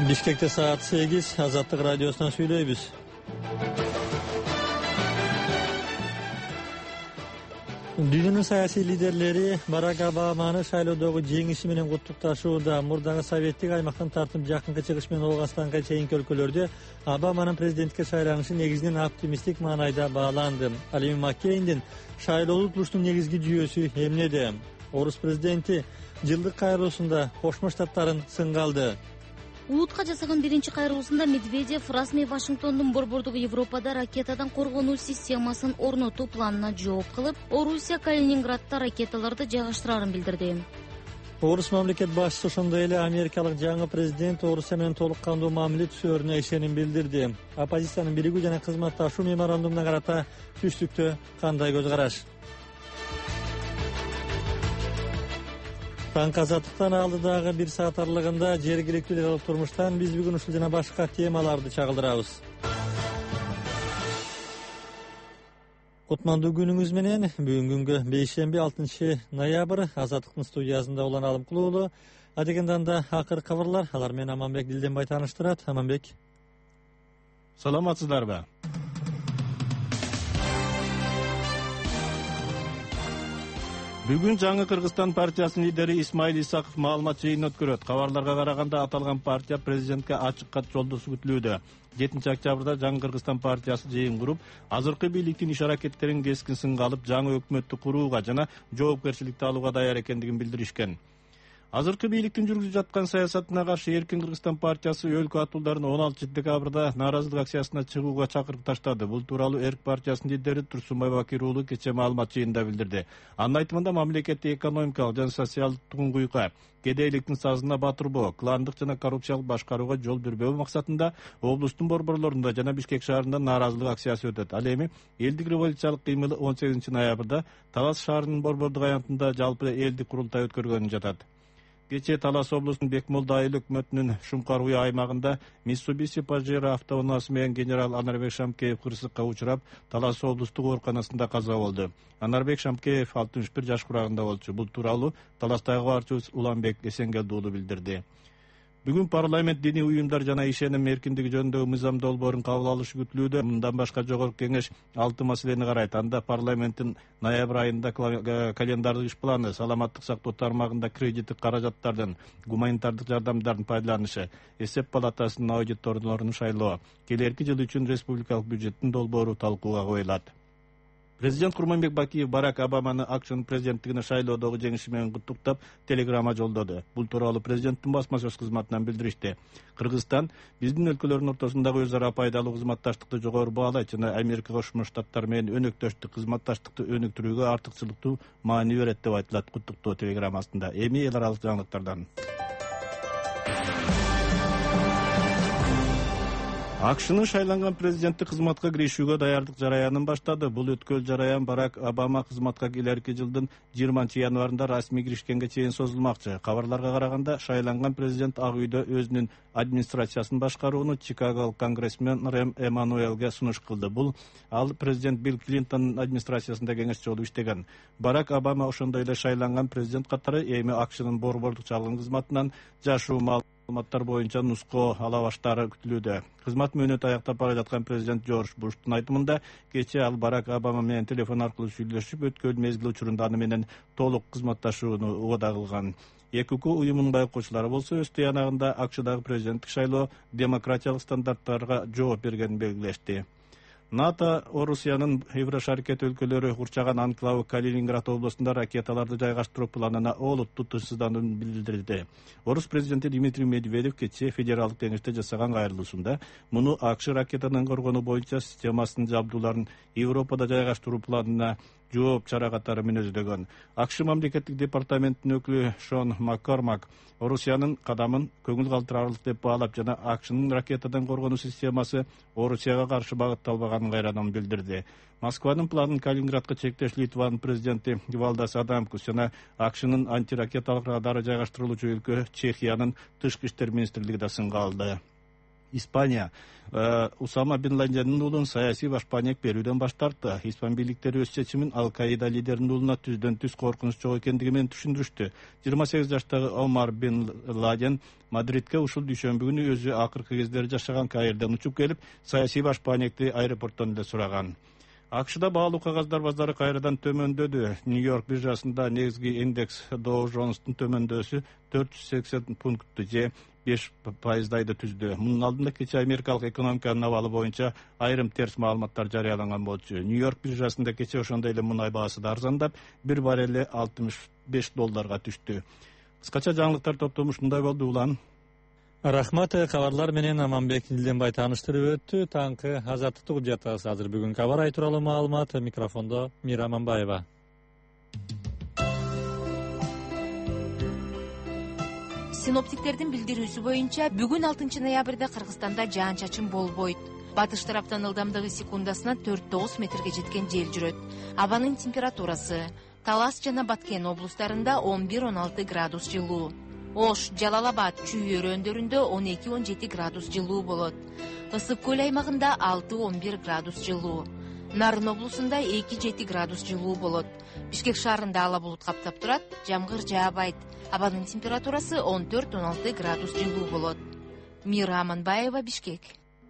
Бишкекте саат 8, Азаттык радиосунан сүйлөйбүз. Дүйнөнүн саясий лидерлери Барак Обаманы шайлоодогу жеңиши менен куттукташууда. Мурдагы советтик аймактан тартып жакынкы чыгыш менен Оогастанга чейинки өлкөлөрдө Обаманын президентке шайланышы негизинен оптимисттик маанайда бааланды. Ал эми Маккейндин шайлоолуу утулуштун негизги жүйөсү эмнеде? Орус президенти жылдык кайрылуусунда Кошмо Штаттарын сынга алды. УУТка жасаган биринчи кайрылуусунда Медведев расмий Вашингтондун борбордук Европада ракетадан коргонуу системасын орнотуу планына жооп кылып, Орусия Калининградда ракеталарды жайгаштырарын билдирди. Орус мамлекет башчысы ошондой эле америкалык жаңы президент Орусия менен толук кандуу мамиле түзөрүнө ишеним билдирди. Оппозициянын биригүү жана кызматташуу меморандумуна карата түштүктө кандай көз караш? Танк азаттыктан алдыдагы 1 саат аралыгында жергиликтүү эле турмуштан биз бүгүн ушул жана башка темаларды чагылдырабыз. Кутмандуу күнүңүз менен. Бүгүн күнгө бейшемби 6 ноябрь Азаттыктын студиясында Улан Алымкулуу. Адегенданда акыркы кабарлар. Алар менен Аманбек Дилденбай тааныштырат. Аманбек. Саламатсыздарбы? Бүгүн жаңы Кыргызстан партиясынын лидери Исмаил Исаков маалымат жыйынын өткөрөт. Кабарларга караганда аталган партия президентке ачык кат жолдоосу күтүлүүдө. 7 октябрда жаңы Кыргызстан партиясы жыйын куруп, азыркы бийликтин иш-аракеттерин кескин сынга алып, жаңы өкмөттү курууга жана жоопкерчиликти алууга даяр экендигин билдиришкен. Азыркы бийликтин жүргүзүп жаткан саясатына каршы Эркин Кыргызстан партиясы өлкө атуулдарын 16 декабрда нааразылык акциясына чыгууга чакырып таштады. Бул тууралуу Эрк партиясынын лидери Турсунбай Бакир уулу кечээ маалымат жыйынында билдирди. Анын айтымында мамлекетти экономикалык жана социалдык туңгуйга, кедейликтин сазына батырбоо, кландык жана коррупциялык башкарууга жол бербөө максатында облустун борборлорунда жана Бишкек шаарында нааразылык акциясы өтөт. Ал эми элдик революциялык кыймылы 18 ноябрда Талас шаарынын борбордук аянтында жалпы элдик курултай өткөргөнү жатат. Кечээ Талас облусунун Бекмолда айыл өкмөтүнүн Шумкар уй аймагында Mitsubishi Pajero автоунаасы менен генерал Анарбек Шамкеев кырсыкка учурап, Талас облустук ооруканасында каза болду. Анарбек Шамкеев 61 жаш курагында болчу. Бул тууралуу Таластагы кабарчыбыз Уланбек Эсенгелди уулу билдирди. Бүгүн парламент диний уюмдар жана ишеним эркиндиги жөнүндөгү мыйзам долбоорун кабыл алышы күтүлүүдө. Мындан башка жогорку кеңеш 6 маселени карайт. Анда парламенттин ноябрь айында календардык иш планы, саламаттык сактоо тармагында кредиттик каражаттардын, гуманитардык жардамдардын пайдаланышы, эсеп палатасынын аудиторлорун шайлоо, келерки жыл үчүн республикалык бюджеттин долбоору талкууга коюлат. Президент Курманбек Бакиев Барак Обаманы АКШнын президенттигине шайлоодогу жеңиши менен куттуктап телеграмма жолдоду. Бул тууралуу президенттин басма сөз кызматынан билдиришти. Кыргызстан биздин өлкөлөрдүн ортосундагы өз ара пайдалуу кызматташтыкты жогору баалайт жана Америка Кошмо Штаттары менен өнөктөштүк кызматташтыкты өнүктүрүүгө артыкчылыктуу маани берет деп айтылат куттуктоо телеграммасында. Эми эл аралык жаңылыктардан. АКШнын шайланган президенtti кызматка киришүүгө даярдык жараянын баштады. Бул өткөл жараян Барак Обама кызматка келерки жылдын 20 январында расмий киришкенге чейин созулмакчы. Кабарларга караганда шайланган президент Ак үйдө өзүнүн администрациясын башкарууну Чикаголук конгрессмен Рэм Эммануэлге сунуш кылды. Бул ал президент Билл Клинтондун администрациясында кеңешчи болуп иштеген. Барак Обама ошондой эле шайланган президент катары эми АКШнын борбордук чалгын кызматынан жашуу маалыматтар боюнча нуско ала баштаары күтүлүүдө. Кызмат мөөнөтү аяктап бара жаткан президент Джордж Буштун айтымында кечээ ал Барак Обама менен телефон аркылуу сүйлөшүп, өткөн мезгил учурунда аны менен толук кызматташууну угада кылган. ЭКК уюмунун байкоочулары болсо өз тыянагында АКШдагы президенттик шайлоо демократиялык стандарттарга жооп бергенин белгилешти. НАТО Орусиянын Еврошаркет өлкөлөрү курчаган анклавы Калининград областында ракеталарды жайгаштыруу планына олуттуу тынчсызданууну билдирди. Орус президенти Дмитрий Медведев кечээ федералдык кеңеште жасаган кайрылуусунда муну АКШ ракетадан коргонуу боюнча системасынын жабдууларын Европада жайгаштыруу планына жооп чара катары мүнөздөгөн. АКШ мамлекеттик департаментинин өкүлү Шон Маккормак Орусиянын кадамын көңүл калтырарлык деп баалап жана АКШнын ракетадан коргонуу системасы Орусияга каршы багытталбаганын кайрадан билдирди. Москванын планын Калининградка чектеш Литванын президенти Валдас Адамкус жана АКШнын антиракеталык радары жайгаштырылуучу өлкө Чехиянын тышкы иштер министрлиги да сынга алды. Испания Усама бин Ладендин уулун саясий башпаанек берүүдөн баш тартты. Испан бийликтери өз чечимин Ал-Каида лидеринин уулуна түздөн түз коркунуч жок экендиги менен түшүндүрүштү. 28 жаштагы Омар бин Ладен Мадридке ушул дүйшөмбү күнү өзү акыркы кездери жашаган Каирден учуп келип, саясий башпаанекти аэропорттон эле сураган. АКШда баалуу кагаздар базары кайрадан төмөндөдү. Нью-Йорк биржасында негизги индекс Dow Jones'тун төмөндөсү 480 пунктту же 5%-дайды түздү. Мунун алдында кечээ америкалык экономиканын абалы боюнча айрым терс маалыматтар жарыяланган болчу. Нью-Йорк биржасында кечээ ошондой эле мунай баасы да арзандап, бир баррели $65 түштү. Кыскача жаңылыктар топтому ушундай болду улан. Рахмат, кабарлар менен Аманбек Дилденбай тааныштырып өттү. Таңкы азаттык угуп жатабыз. Азыр бүгүнкү аба ырайы тууралуу маалымат микрофондо Мира Аманбаева. Синоптиктердин билдирүүсү боюнча бүгүн 6 ноябрда Кыргызстанда жаан-чачын болбойт. Батыш тараптан ылдамдыгы секундасына 4-9 метрге жеткен жел жүрөт. Абанын температурасы Талас жана Баткен облустарында 11-16 градус жылуу. Ош, Жалал-Абад, Чүй өрөөндөрүндө 12-17 градус жылуу болот. Ысык көл аймагында 6-11 градус жылуу. Нарын облусунда 2-7 градус жылуу болот. Бишкек шаарында ала булут каптап турат, жамгыр жаабайт. Абанын температурасы 14-16 градус жылуу болот. Мира Аманбаева, Бишкек.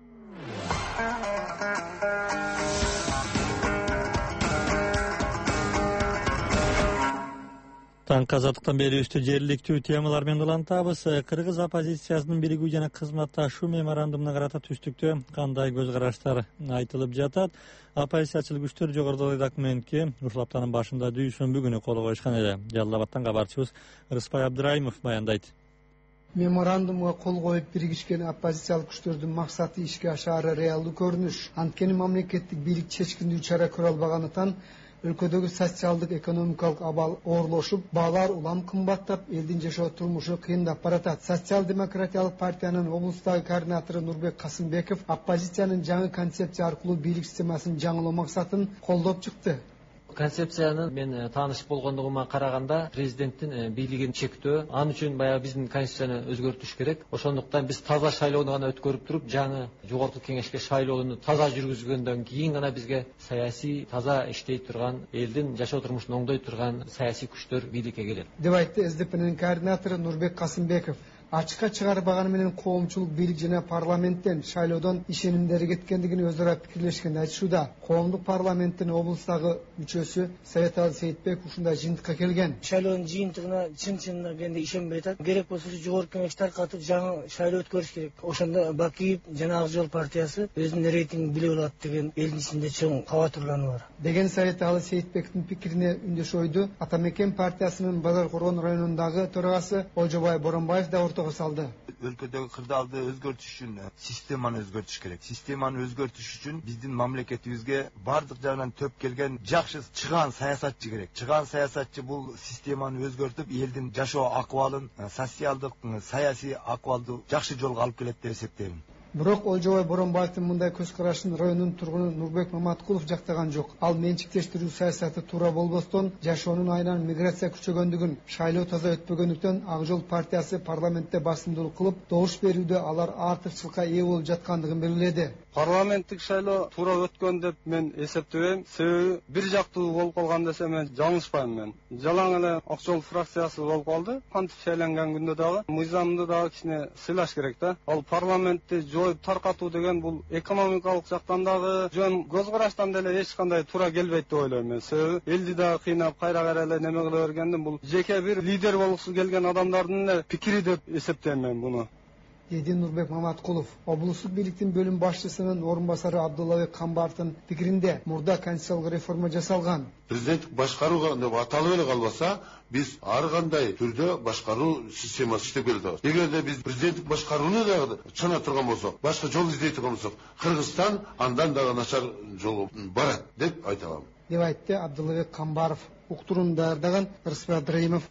Таңкы азаттыктан берүүбүздү жергиликтүү темалар менен улантабыз. Кыргыз оппозициясынын биригүү жана кызматташуу меморандумуна карата түштүктө кандай көз караштар айтылып жатат? Оппозициячыл күчтөр жогорудагы документке ушул аптанын башында дүйшөмбү күнү кол коюшкан эле. Жалал Абадтан кабарчыбыз Рыспай Абдырайымов баяндайт. Меморандумга кол коюп биригишкен оппозициялык күчтөрдүн максаты ишке ашаары реалдуу көрүнүш. Анткени мамлекеттик бийлик чечкиндүү чара көрө албаганытан өлкөдөгү социалдык экономикалык абал оорлошуп, баалар улам кымбаттап, элдин жашоо турмушу кыйындап баратат. Социал-демократиялык партиянын облустагы координатору Нурбек Касымбеков оппозициянын жаңы концепция аркылуу бийлик системасын жаңылоо максатын колдоп чыкты. Концепцияны мен тааныш болгондугума караганда президенттин бийлигин чектөө, ал үчүн баягы биздин конституцияны өзгөртүш керек. Ошондуктан биз таза шайлоону гана өткөрүп туруп, жаңы жогорку кеңешке шайлоону таза жүргүзгөндөн кийин гана бизге саясий таза иштей турган, элдин жашоо турмушун оңдой турган саясий күчтөр бийликке келет. Деп айтты СДПнын координатору Нурбек Касымбеков. Ачыкка чыгарбаганы менен коомчулук бийлик жана парламенттен шайлоодон ишенимдери кеткендигин өзара пикирлешкенин айтышууда. Коомдук парламенттин облустагы мүчөсү Советалы Сейитбек ушундай жыйынтыкка келген. Шайлоонун жыйынтыгына чын-чынына келгенде ишенбей атат. Керек болсо жогорку кеңеш таркатып жаңы шайлоо өткөрүш керек. Ошондо Бакиев жана Ак Жол партиясы өзүнүн рейтингин биле алат деген элдин ичинде чоң кабатырлануу бар. Деген Советалы Сейитбектин пикирине үндөшө ойду Атамекен партиясынын Базар Коргон районундагы төрагасы Ожобай Боронбаев да салды. Өлкөдөгү кырдаалды өзгөртүш үчүн системаны өзгөртүш керек. Системаны өзгөртүш үчүн биздин мамлекетибизге бардык жагынан төп келген жакшы чыгаан саясатчы керек. Чыгаан саясатчы бул системаны өзгөртүп, элдин жашоо акыбалын, социалдык, саясий акыбалды жакшы жолго алып келет деп эсептейм. Бирок Ожобай Боронбаевдин мындай көз карашын районунун тургуну Нурбек Маматкулов жактаган жок. Ал менчиктештирүү саясаты туура болбостон, жашоонун айынан миграция күчөгөндүгүн, шайлоо таза өтпөгөндүктөн Ак Жол партиясы парламентте басымдуулук кылып, добуш берүүдө алар артыкчылыкка ээ болуп жаткандыгын белгиледи. Парламенттик шайлоо туура өткөн деп мен эсептебейм. Себеби бир жактуу болуп калган десем мен жаңылышпайм мен. Жалаң эле Ак Жол фракциясы болуп калды. Кантип шайланган күндө дагы мыйзамды дагы кичине сыйлаш керек да. Ал парламентти жоюп таркатуу деген бул экономикалык жактан дагы жөн көз караштан деле эч кандай туура келбейт деп ойлойм мен. Себеби элди дагы кыйнап кайра эле неме кыла бергенден бул жеке бир лидер болгусу келген адамдардын эле пикири деп эсептейм мен буну. Деди Нурбек Маматкулов. Облустук бийликтин бөлүм башчысынын орун басары Абдуллабек Камбаровдун пикиринде мурда конституциялык реформа жасалган. Президенттик башкаруу деп аталып эле калбаса, биз ар кандай түрдө башкаруу системасы иштеп келатабыз. Эгерде биз президенттик башкарууну дагы чана турган болсок, башка жол издей турган болсок, Кыргызстан андан дагы начар жолго барат деп айта алам. Деп айтты Абдуллабек Камбаров. Уктурууну даярдаган Рыспай Абдырайымов.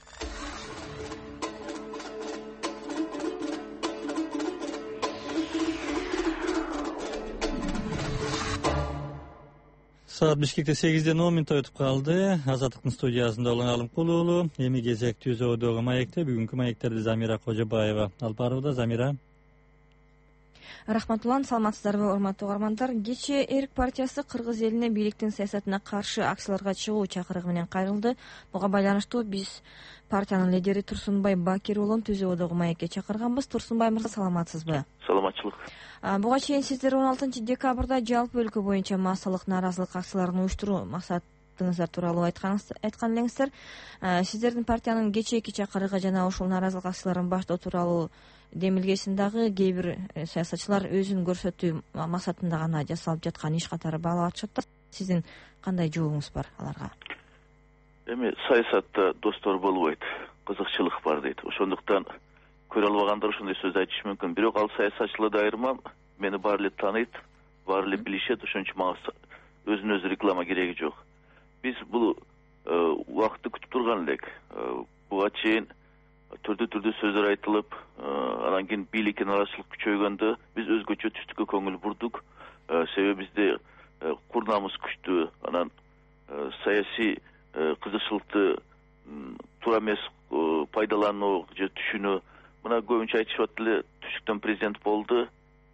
Saat Bishkekte 8:10 мүнөт өтүп калды. Азаттыктын студиясында Улан Алымкул уулу. Эми кезек түзөөдөгү маекте бүгүнкү маектерди Замира Кожобаева алып барууда. Замира. Рахмат улан, саламатсыздарбы урматтуу угармандар. Кечээ Эрк партиясы кыргыз элине бийликтин саясатына каршы акцияларга чыгуу чакырыгы менен кайрылды. Буга байланыштуу биз партиянын лидери Турсунбай Бакир уулун Түзүү одогу маекке чакырганбыз. Турсунбай мырза, саламатсызбы? Саламатчылык. Буга чейин сиздер 16 декабрда жалпы өлкө боюнча массалык нааразылык акцияларын уюштуруу максатыңыздар тууралуу айткан элеңиздер. Сиздердин партиянын кечээки чакырыгы жана ушул нааразылык акцияларын баштоо тууралуу демилгесин дагы кээ бир саясатчылар өзүн көрсөтүү максатында гана жасалып жаткан иш катары баалап атышат да. Сиздин кандай жообуңуз бар аларга? Эми саясатта достор болбойт, кызыкчылык бар дейт. Ошондуктан көрө албагандар ошондой сөз айтышы мүмкүн. Бирок ал саясатчыларды айырмам, мени баары эле тааныйт, баары эле билишет, ошон үчүн мага өзүнө өзү реклама кереги жок. Биз бул убакытты күтүп турган элек. Буга чейин түрдүү сөздөр айтылып, анан кийин бийликке нааразычылык күчөйгөндө биз өзгөчө түштүккө көңүл бурдук. Себеби бизде курнамыз күчтүү, анан саясий кызыкчылыкты туура эмес пайдалануу же түшүнүү. Мына көбүнчө айтышат эле, түштүктөн президент болду.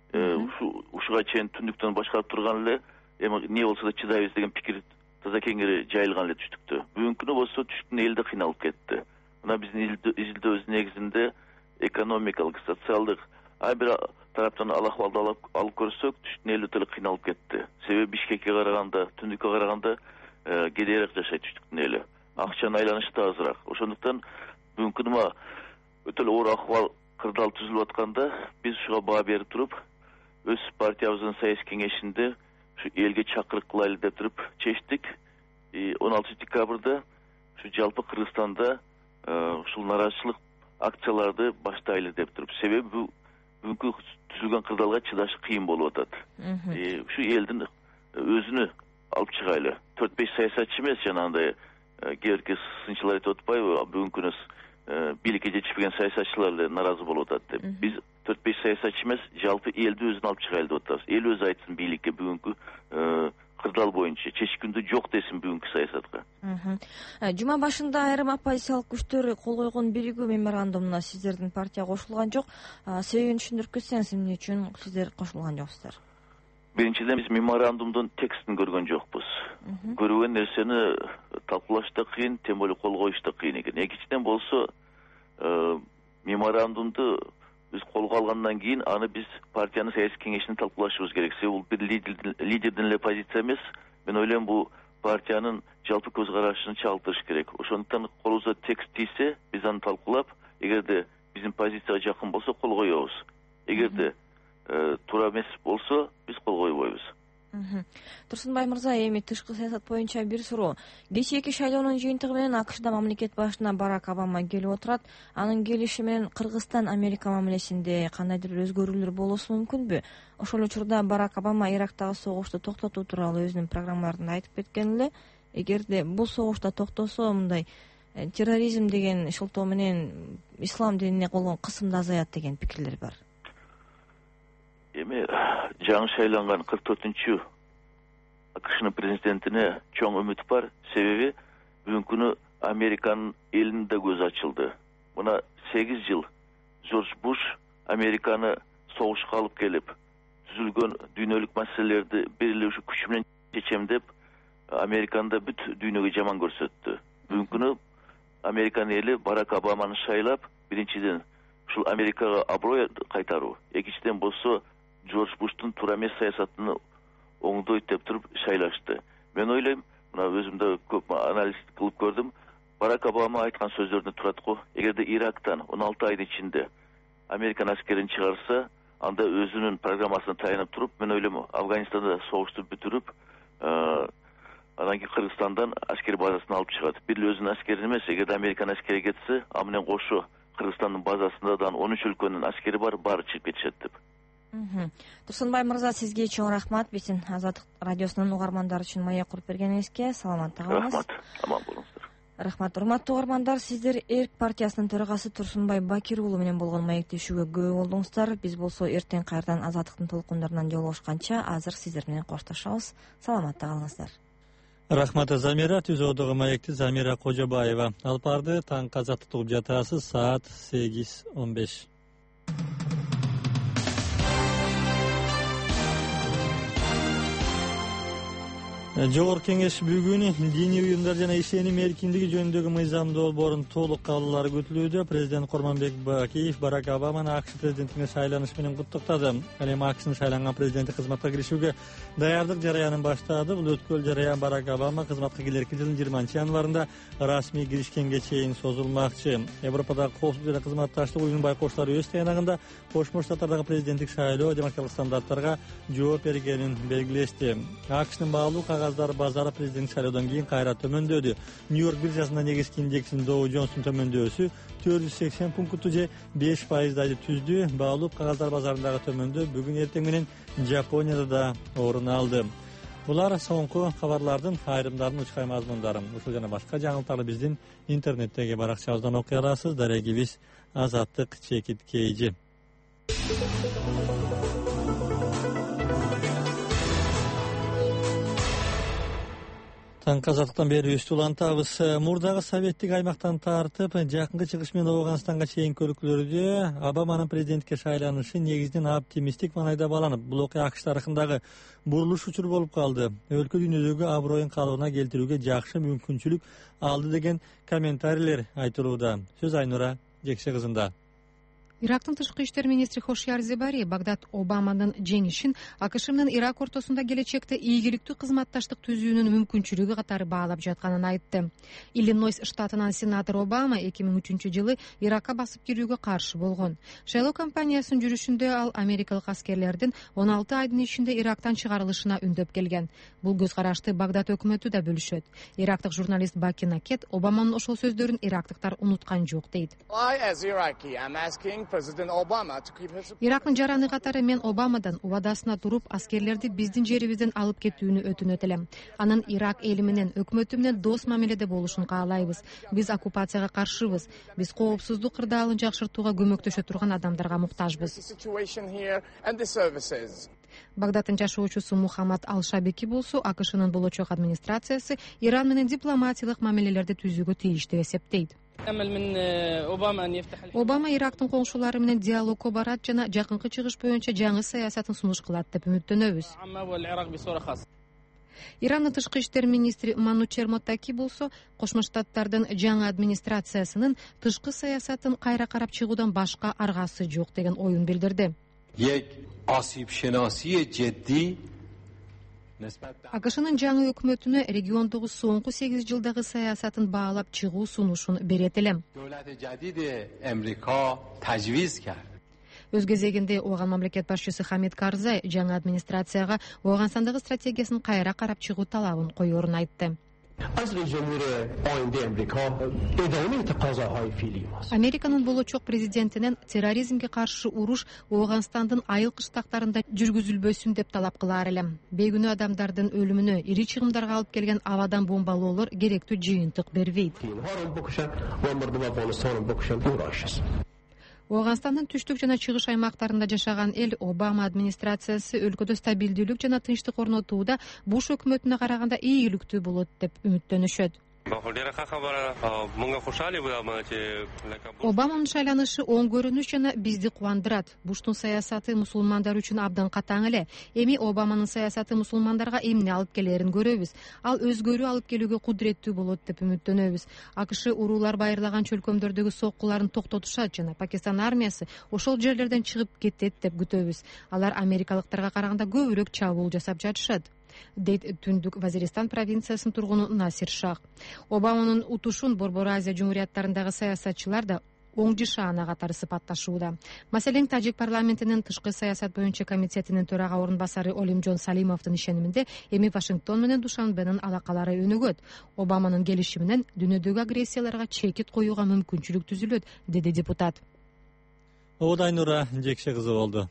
Ушуга чейин түндүктөн башкарып турган эле, эми эмне болсо да чыдайбыз деген пикир таза кеңири жайылган эле түштүктө. Бүгүнкү күнү болсо түштүктүн эли да кыйналып кетти. Мына биздин изилдөөбүз негизинде экономикалык, социалдык ар бир тараптан ал акыбалды алып көрсөк, түштүктүн эли өтө эле кыйналып кетти. Себеби Бишкекке караганда, түндүккө караганда кедейирээк жашайт түштүктүн эли. Акчанын айланышы да азыраак. Ошондуктан бүгүнкү күнү өтө эле оор акыбал кырдаал түзүлүп атканда, биз ушуга баа берип туруп, өз партиябыздын саясий кеңешинде ушу элге чакырык кылайлы деп туруп чечтик. 16 декабрда ушу жалпы Кыргызстанда ушул нааразычылык акцияларды баштайлы деп туруп. Себеби бүгүнкү түзүлгөн кырдаалга чыдашы кыйын болуп атат. Ушу элдин өзүнө алып чыгайлы. 4-5 саясатчы эмес, жанагындай кээ сынчылар айтып атпайбы, бүгүнкү күнү бийликке жетишпеген саясатчылар эле нааразы болуп атат деп. Биз 4-5 саясатчы эмес, жалпы элди өзүнө алып чыгайлы деп атабыз. Эл өзү айтсын бийликке бүгүнкү кырдаал боюнча чечкиндүү жок десин бүгүнкү саясатка. Жума башында айрым оппозициялык күчтөр кол койгон биригүү меморандумуна сиздердин партия кошулган жок. Себебин түшүндүрүп кетсеңиз, эмне үчүн сиздер кошулган жоксуздар? Биринчиден, биз меморандумдун текстин көргөн жокпуз. Көргөн нерсени талкуулаш да кыйын, тем более кол коюш да кыйын экен. Экинчиден болсо, меморандумду биз колго алгандан кийин аны биз партиянын саясий кеңешинде талкуулашыбыз керек. Себеби бул бир лидердин эле позиция эмес. Мен ойлойм, бул партиянын жалпы көз карашын чагылтырыш керек. Ошондуктан колубузда текст тийсе, биз аны талкуулап, эгерде биздин позицияга жакын болсо кол коебуз. Эгерде туура эмес болсо, биз кол койбойбуз. Турсунбай мырза, эми тышкы саясат боюнча бир суроо. Кечээки шайлоонун жыйынтыгы менен АКШда мамлекет башына Барак Обама келип отурат. Анын келиши менен Кыргызстан Америка мамилесинде кандайдыр бир өзгөрүүлөр болушу мүмкүнбү? Ошол учурда Барак Обама Ирактагы согушту токтотуу тууралуу өзүнүн программаларында айтып кеткен эле. Эгерде бул согуш да токтосо, мындай терроризм деген шылтоо менен ислам динине болгон кысым да азаят деген пикирлер бар. Эми жаңы шайланган 44-чү АКШнын президентине чоң үмүт бар. Себеби бүгүнкү күнү Американын элинде көз ачылды. Мына 8 жыл Жорж Буш Американы согушка алып келип, түзүлгөн дүйнөлүк маселелерди бир эле ушу күч менен чечем деп, Американы бүт дүйнөгө жаман көрсөттү. Бүгүнкү күнү Американын эли Барак Обаманы шайлап, биринчиден ушул Америкага аброй кайтаруу, экинчиден болсо Жорж Буштун туура эмес саясатын оңдойт деп туруп шайлашты. Мен ойлойм, мына өзүм да көп анализ кылып көрдүм. Барак Обама айткан сөздөрүнө турат го. Эгерде Ирактан 16 айдын ичинде Американ аскерин чыгарса, анда өзүнүн программасына таянып туруп, мен ойлойм, Афганистанда согушту бүтүрүп, анан кийин Кыргызстандан аскер базасын алып чыгат. Бир эле өзүнүн аскерин эмес, эгерде Американ аскери кетсе, ал менен кошо Кыргызстандын базасында да 13 өлкөнүн аскери бар, баары чыгып кетишет деп. Турсунбай мырза, сизге чоң рахмат. Биздин Азаттык радиосунун угармандары үчүн маек куруп бергениңизге саламатта калыңыз. Рахмат. Аман болуңуздар. Рахмат. Урматтуу угармандар, сиздер Эрк партиясынын төрагасы Турсунбай Бакир уулу менен болгон маектешүүгө күбө болдуңуздар. Биз болсо эртең кайрадан Азаттыктын толкундарынан жолугушканча азыр сиздер менен коштошобуз. Саламатта калыңыздар. Рахмат Замира. Түзүү одогу маекти Замира Кожобаева алып барды. Таңкы Азаттыкты угуп жатасыз. Саат 8:15. Жогорку Кеңеш бүгүн диний уюмдар жана ишеним эркиндиги жөнүндөгү мыйзам долбоорунун толук кабылдары күтүлүүдө. Президент Курманбек Бакиев Барак Обаманы АКШ президенттигине шайланыш менен куттуктады. Ал эми АКШнын шайланган президенти кызматка киришүүгө даярдык жараянын баштады. Бул өткөл жараян Барак Обама кызматка келерки жылдын 20-январында расмий киришкенге чейин созулмакчы. Европадагы коопсуздук жана кызматташтык уюмунун байкоштору өз таянагында Кошмо Штаттардагы президенттик шайлоо демократиялык стандарттарга жооп бергенин белгилешти. АКШнын баалуу кагаздар базары президенттик шайлоодон кийин кайра төмөндөдү. Нью-Йорк биржасында негизги индексинин Dow Jones'ун төмөндөсү 480 пункту же 5% түздү. Баалуу кагаздар базарындагы төмөндөө бүгүн эртең менен Жапонияда да орун алды. Булар соңку кабарлардын айрымдарын учкай мазмундары. Ушул жана башка жаңылыктарды биздин интернеттеги баракчабыздан окуй аласыз. Дарегибиз Азаттык Чекит Кейжи. Таңкы Азаттыктан бери үстү улантабыз. Мурдагы советтик аймактан тартып, жакынкы чыгыш менен Ооганстанга чейинки өлкөлөрдө Обаманын президентке шайланышы негизинен оптимисттик маанайда бааланып, бул окуя АКШ тарыхындагы бурулуш учур болуп калды. Өлкө дүйнөдөгү аброюн калыбына келтирүүгө жакшы мүмкүнчүлүк алды деген комментарийлер айтылууда. Сөз Айнура Жекше кызында. Ирактын тышкы иштер министри Хошяр Зебари Багдад Обаманын жеңишин АКШ менен Ирак ортосунда келечекте ийгиликтүү кызматташтык түзүүнүн мүмкүнчүлүгү катары баалап жатканын айтты. Иллинойс штатынан сенатор Обама 2003-жылы Иракка басып кирүүгө каршы болгон. Шайлоо кампаниясынын жүрүшүндө ал америкалык аскерлердин 16 айдын ичинде Ирактан чыгарылышына үндөп келген. Бул көз карашты Багдад өкмөтү да бөлүшөт. Ирактык журналист Баки Накет Обаманын ошол сөздөрүн ирактыктар унуткан жок дейт. Ирактын жараны катары мен Обамадан убадасына туруп, аскерлерди биздин жерибизден алып кетүүнү өтүнөт элем. Анын Ирак эли менен, өкмөтү менен дос мамиледе болушун каалайбыз. Биз оккупацияга каршыбыз. Биз коопсуздук кырдаалын жакшыртууга көмөктөшө турган адамдарга муктажбыз. Багдадтын жашоочусу Мухаммад Ал-Шабики болсо, АКШнын болочок администрациясы Иран менен дипломатиялык мамилелерди түзүүгө тийиштүү эсептейт. Обама Ирактын коңшулары менен диалогго барат жана жакынкы чыгыш боюнча жаңы саясатын сунуш кылат деп үмүттөнөбүз. Ирандын тышкы иштер министри Манучер Моттаки болсо, Кошмо Штаттардын жаңы администрациясынын тышкы саясатын кайра карап чыгуудан башка аргасы жок деген оюн билдирди. АКШнын жаңы өкмөтүнө региондогу соңку 8 жылдагы саясатын баалап чыгуу сунушун берет элем. Өз кезегинде Ооган мамлекет башчысы Хамид Карзай жаңы администрацияга Ооганстандагы стратегиясын кайра карап чыгуу талабын коерун айтты. Американын болочок президентинен терроризмге каршы уруш Ооганстандын айыл кыштактарында жүргүзүлбөсүн деп талап кылаар элем. Бейгүнөө адамдардын өлүмүнө, ири чыгымдарга алып келген абадан бомбалоолор керектүү жыйынтык бербейт. Ооганстандын түштүк жана чыгыш аймактарында жашаган эл Обама администрациясы өлкөдө стабилдүүлүк жана тынчтык орнотууда Буш өкмөтүнө караганда ийгиликтүү болот деп үмүттөнүшөт. Обаманын шайланышы оң көрүнүш жана бизди кубандырат. Буштун саясаты мусулмандар үчүн абдан катаң эле. Эми Обаманын саясаты мусулмандарга эмне алып келерин көрөбүз. Ал өзгөрүү алып келүүгө кудуреттүү болот деп үмүттөнөбүз. АКШ уруулар байырлаган чөлкөмдөрдөгү соккуларын токтотушат жана Пакистан армиясы ошол жерлерден чыгып кетет деп күтөбүз. Алар америкалыктарга караганда көбүрөөк чабуул жасап жатышат, дейт Түндүк Вазиристан провинциясынын тургуну Насир Шах. Обаманын утушун Борбор Азия жумурияттарындагы саясатчылар да оң жишаана катары сыпатташууда. Маселен, Тажик парламентинин тышкы саясат боюнча комитетинин төрага орун басары Олимжон Салимовдун ишениминде эми Вашингтон менен Душанбенин алакалары өнүгөт. Обаманын келиши менен дүйнөдөгү агрессияларга чекит коюуга мүмкүнчүлүк түзүлөт, деди депутат. Айнура Жекше кызы болду.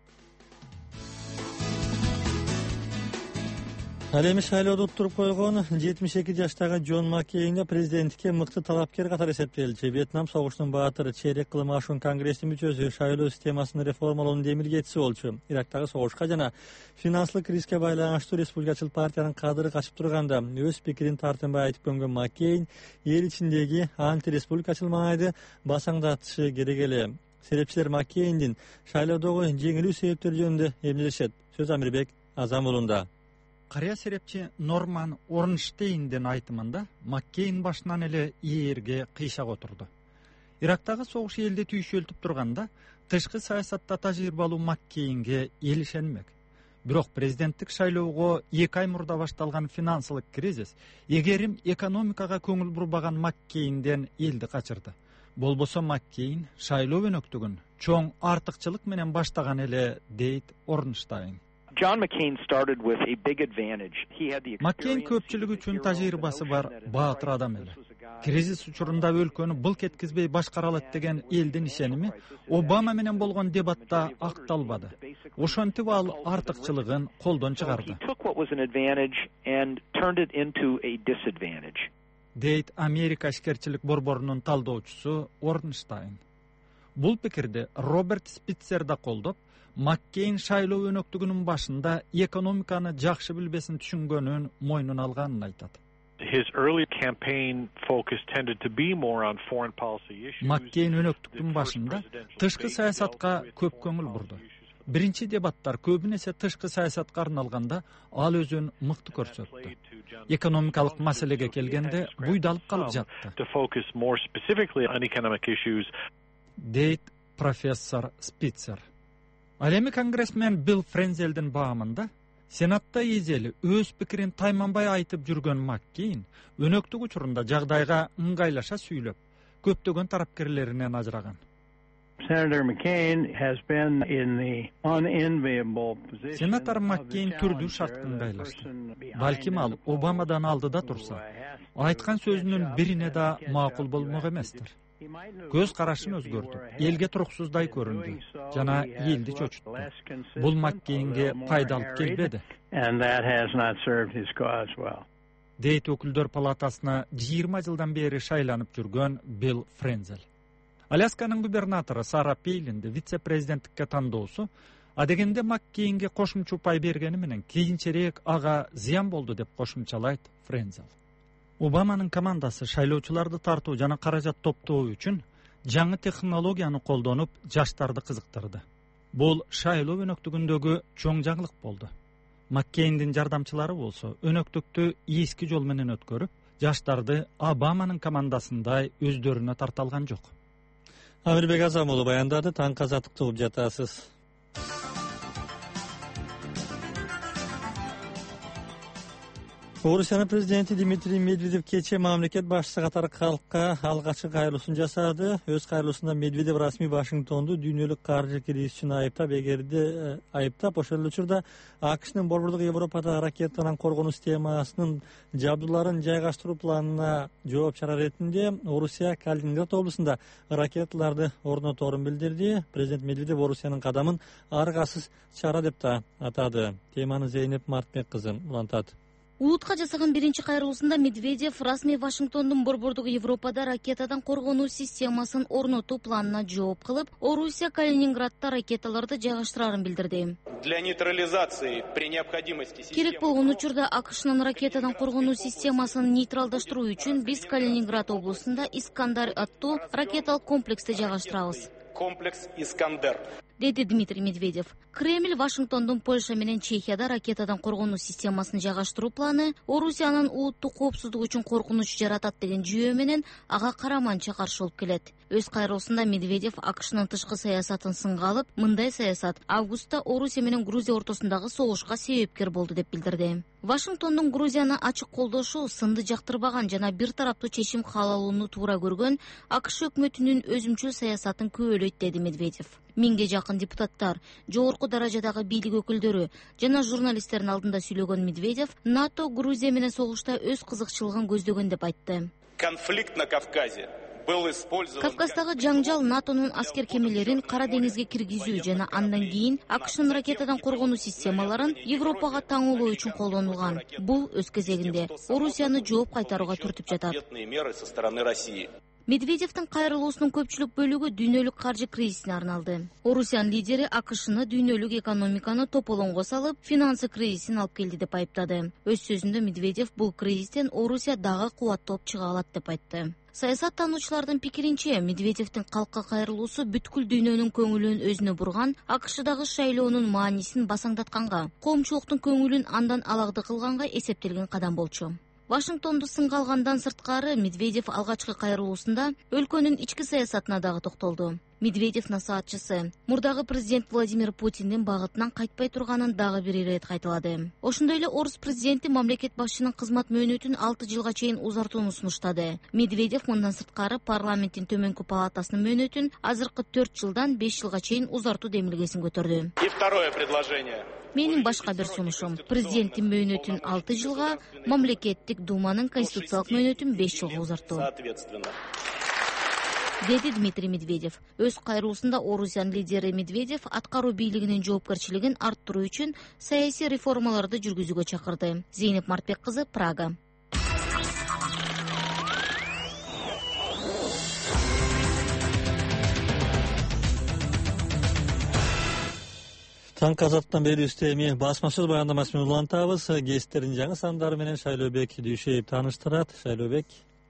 Ал эми шайлоодо уттуруп койгон 72 жаштагы Джон Маккейн президенттикке мыкты талапкер катары эсептелчү. Вьетнам согушунун баатыры, чейрек кылым ашуун конгресстин мүчөсү, шайлоо системасын реформалоонун демилгечиси болчу. Ирактагы согушка жана финансылык рискке байланыштуу республикачыл партиянын кадыры качып турганда өз пикирин тартынбай айтып көнгөн Маккейн эл ичиндеги антиреспубликачыл маанайды басаңдатышы керек эле. Серепчилер Маккейндин шайлоодогу жеңилүү себептери жөнүндө эмнелешет? Сөз Амирбек Азамулунда. карыя серепчи Норман Орнштейндин айтымында Маккейн башынан эле ээрге кыйшак отурду. Ирактагы согуш элди түйшөлтүп турганда тышкы саясатта тажрыйбалуу Маккейнге эл ишенмек. Бирок президенттик шайлоого 2 ай мурда башталган финансылык кризис эгерим экономикага көңүл бурбаган Маккейнден элди качырды. Болбосо Маккейн шайлоо өнөктүгүн чоң артыкчылык менен баштаган эле, дейт Орнштейн. Маккейн көпчүлүк үчүн тажрыйбасы бар баатыр адам эле. Кризис учурунда өлкөнү былк эткизбей башкара алат деген элдин ишеними Обама менен болгон дебатта акталбады. Ошентип ал артыкчылыгын колдон чыгарды, дейт Америка ишкерчилик борборунун талдоочусу Орнштейн. Бул пикирди Роберт Спитцер да колдоп, Маккейн шайлоо өнөктүгүнүн башында экономиканы жакшы билбесин түшүнгөнүн мойнуна алганын айтат. Маккейн өнөктүктүн башында тышкы саясатка көп көңүл бурду. Биринчи дебаттар көбүнесе тышкы саясатка арналганда ал өзүн мыкты көрсөттү. Экономикалык маселеге келгенде буйдалып калып жатты, дейт профессор Спитцер. Ал эми конгрессмен Билл Френзелдин баамында Сенатта эзели өз пикирин тайманбай айтып жүргөн Маккейн өнөктүк учурунда жагдайга ыңгайлаша сүйлөп, көптөгөн тарапкерлеринен ажыраган. Сенатор Маккейн түрдүү шартка ыңгайлашты. Балким ал Обамадан алдыда турса, айткан сөзүнүн бирине да макул болмок эместир. Көз карашын өзгөртүп, элге туруксуздай көрүндү жана элди чочутту. Бул Маккейнге пайда алып келбеди, дейт өкүлдөр палатасына 20 жылдан бери шайланып жүргөн Билл Френзел. Алясканын губернатору Сара Пейлинди вице-президенттикке тандоосу адегенде Маккейнге кошумча пай бергени менен кийинчерээк ага зыян болду деп кошумчалайт Френзел. Обаманын командасы шайлоочуларды тартуу жана каражат топтоо үчүн жаңы технологияны колдонуп, жаштарды кызыктырды. Бул шайлоо өнөктүгүндөгү чоң жаңылык болду. Маккейндин жардамчылары болсо өнөктүктү эски жол менен өткөрүп, жаштарды Обаманын командасындай өздөрүнө тарта алган жок. Амирбек Азамулу баяндады, таңкы азаттыкты угуп жатасыз. Орусиянын президенти Дмитрий Медведев кечээ мамлекет башчысы катары калкка алгачкы кайрылуусун жасады. Өз кайрылуусунда Медведев расмий Вашингтонду дүйнөлүк каржы кризис үчүн айыптап, ошол эле учурда АКШнын борбордук Европада ракетанан коргонуу системасынын жабдууларын жайгаштыруу планына жооп чара иретинде Орусия Калининград облусунда ракеталарды орноторун билдирди. Президент Медведев Орусиянын кадамын аргасыз чара деп да атады. Теманы Зейнеп Мартбек кызы улантат. УУТка жасаган биринчи кайрылуусунда Медведев расмий Вашингтондун борбордук Европада ракетадан коргонуу системасын орнотуу планына жооп кылып, Орусия Калининградда ракеталарды жайгаштырарын билдирди. Керек болгон учурда АКШнын ракетадан коргонуу системасын нейтралдаштыруу үчүн биз Калининград облусунда Искандар аттуу ракеталык комплексти жайгаштырабыз. Комплекс Искандер, деди Дмитрий Медведев. Кремль Вашингтондун Польша менен Чехияда ракетадан коргонуу системасын жайгаштыруу планы Орусиянын улуттук коопсуздук үчүн коркунуч жаратат деген жүйө менен ага караманча каршы болуп келет. Өз кайрылуусунда Медведев АКШнын тышкы саясатын сынга алып, мындай саясат августта Орусия менен Грузия ортосундагы согушка себепкер болду деп билдирди. Вашингтондун Грузияны ачык колдошу сынды жактырбаган жана бир тараптуу чечим каалалууну туура көргөн АКШ өкмөтүнүн өзүмчүл саясатын күбөлөйт, деди Медведев. 1000ге жакын депутаттар, жогорку даражадагы бийлик өкүлдөрү жана журналисттердин алдында сүйлөгөн Медведев НАТО Грузия менен согушта өз кызыкчылыгын көздөгөн деп айтты. Конфликт на Кавказе был использован. Кавказдагы жаңжал НАТОнун аскер кемелерин Кара деңизге киргизүү жана андан кийин АКШнын ракетадан коргонуу системаларын Европага таңоолоо үчүн колдонулган. Бул өз кезегинде Орусияны жооп кайтарууга түртүп жатат. Медведевдин кайрылуусунун көпчүлүк бөлүгү дүйнөлүк каржы кризисине арналды. Орусиянын лидери АКШны дүйнөлүк экономиканы тополоңго салып, финансы кризисин алып келди деп айыптады. Өз сөзүндө Медведев бул кризистен Орусия дагы кубатталып чыга алат деп айтты. Саясаттануучулардын пикиринче, Медведевдин калкка кайрылуусу бүткүл дүйнөнүн көңүлүн өзүнө бурган, АКШдагы шайлоонун маанисин басаңдатканга, коомчулуктун көңүлүн андан алагды кылганга эсептелген кадам болчу. Вашингтонду сынга алгандан сырткары Медведев алгачкы кайрылуусунда өлкөнүн ички саясатына дагы токтолду. Медведев насаатчысы мурдагы президент Владимир Путиндин багытынан кайтпай турганын дагы бир ирет кайталады. Ошондой эле орус президенти мамлекет башчынын кызмат мөөнөтүн 6 жылга чейин узартууну сунуштады. Медведев мындан сырткары парламенттин төмөнкү палатасынын мөөнөтүн азыркы 4 жылдан 5 жылга чейин узартуу демилгесин көтөрдү. И второе предложение. Менин башка бир сунушум: президенттин мөөнөтүн 6 жылга, мамлекеттик думанын конституциялык мөөнөтүн 5 жылга узартуу, деди Дмитрий Медведев. Өз кайрылуусунда Орусиянын лидери Медведев аткаруу бийлигинин жоопкерчилигин арттыруу үчүн саясий реформаларды жүргүзүүгө чакырды. Зейнеп Мартбек кызы, Прага. Таң казаттан берүүбүздө эми басмачыл баяндамасы менен улантабыз. Кестердин жаңы сандары менен Шайлообек Дүйшеев тааныштырат. Шайлообек.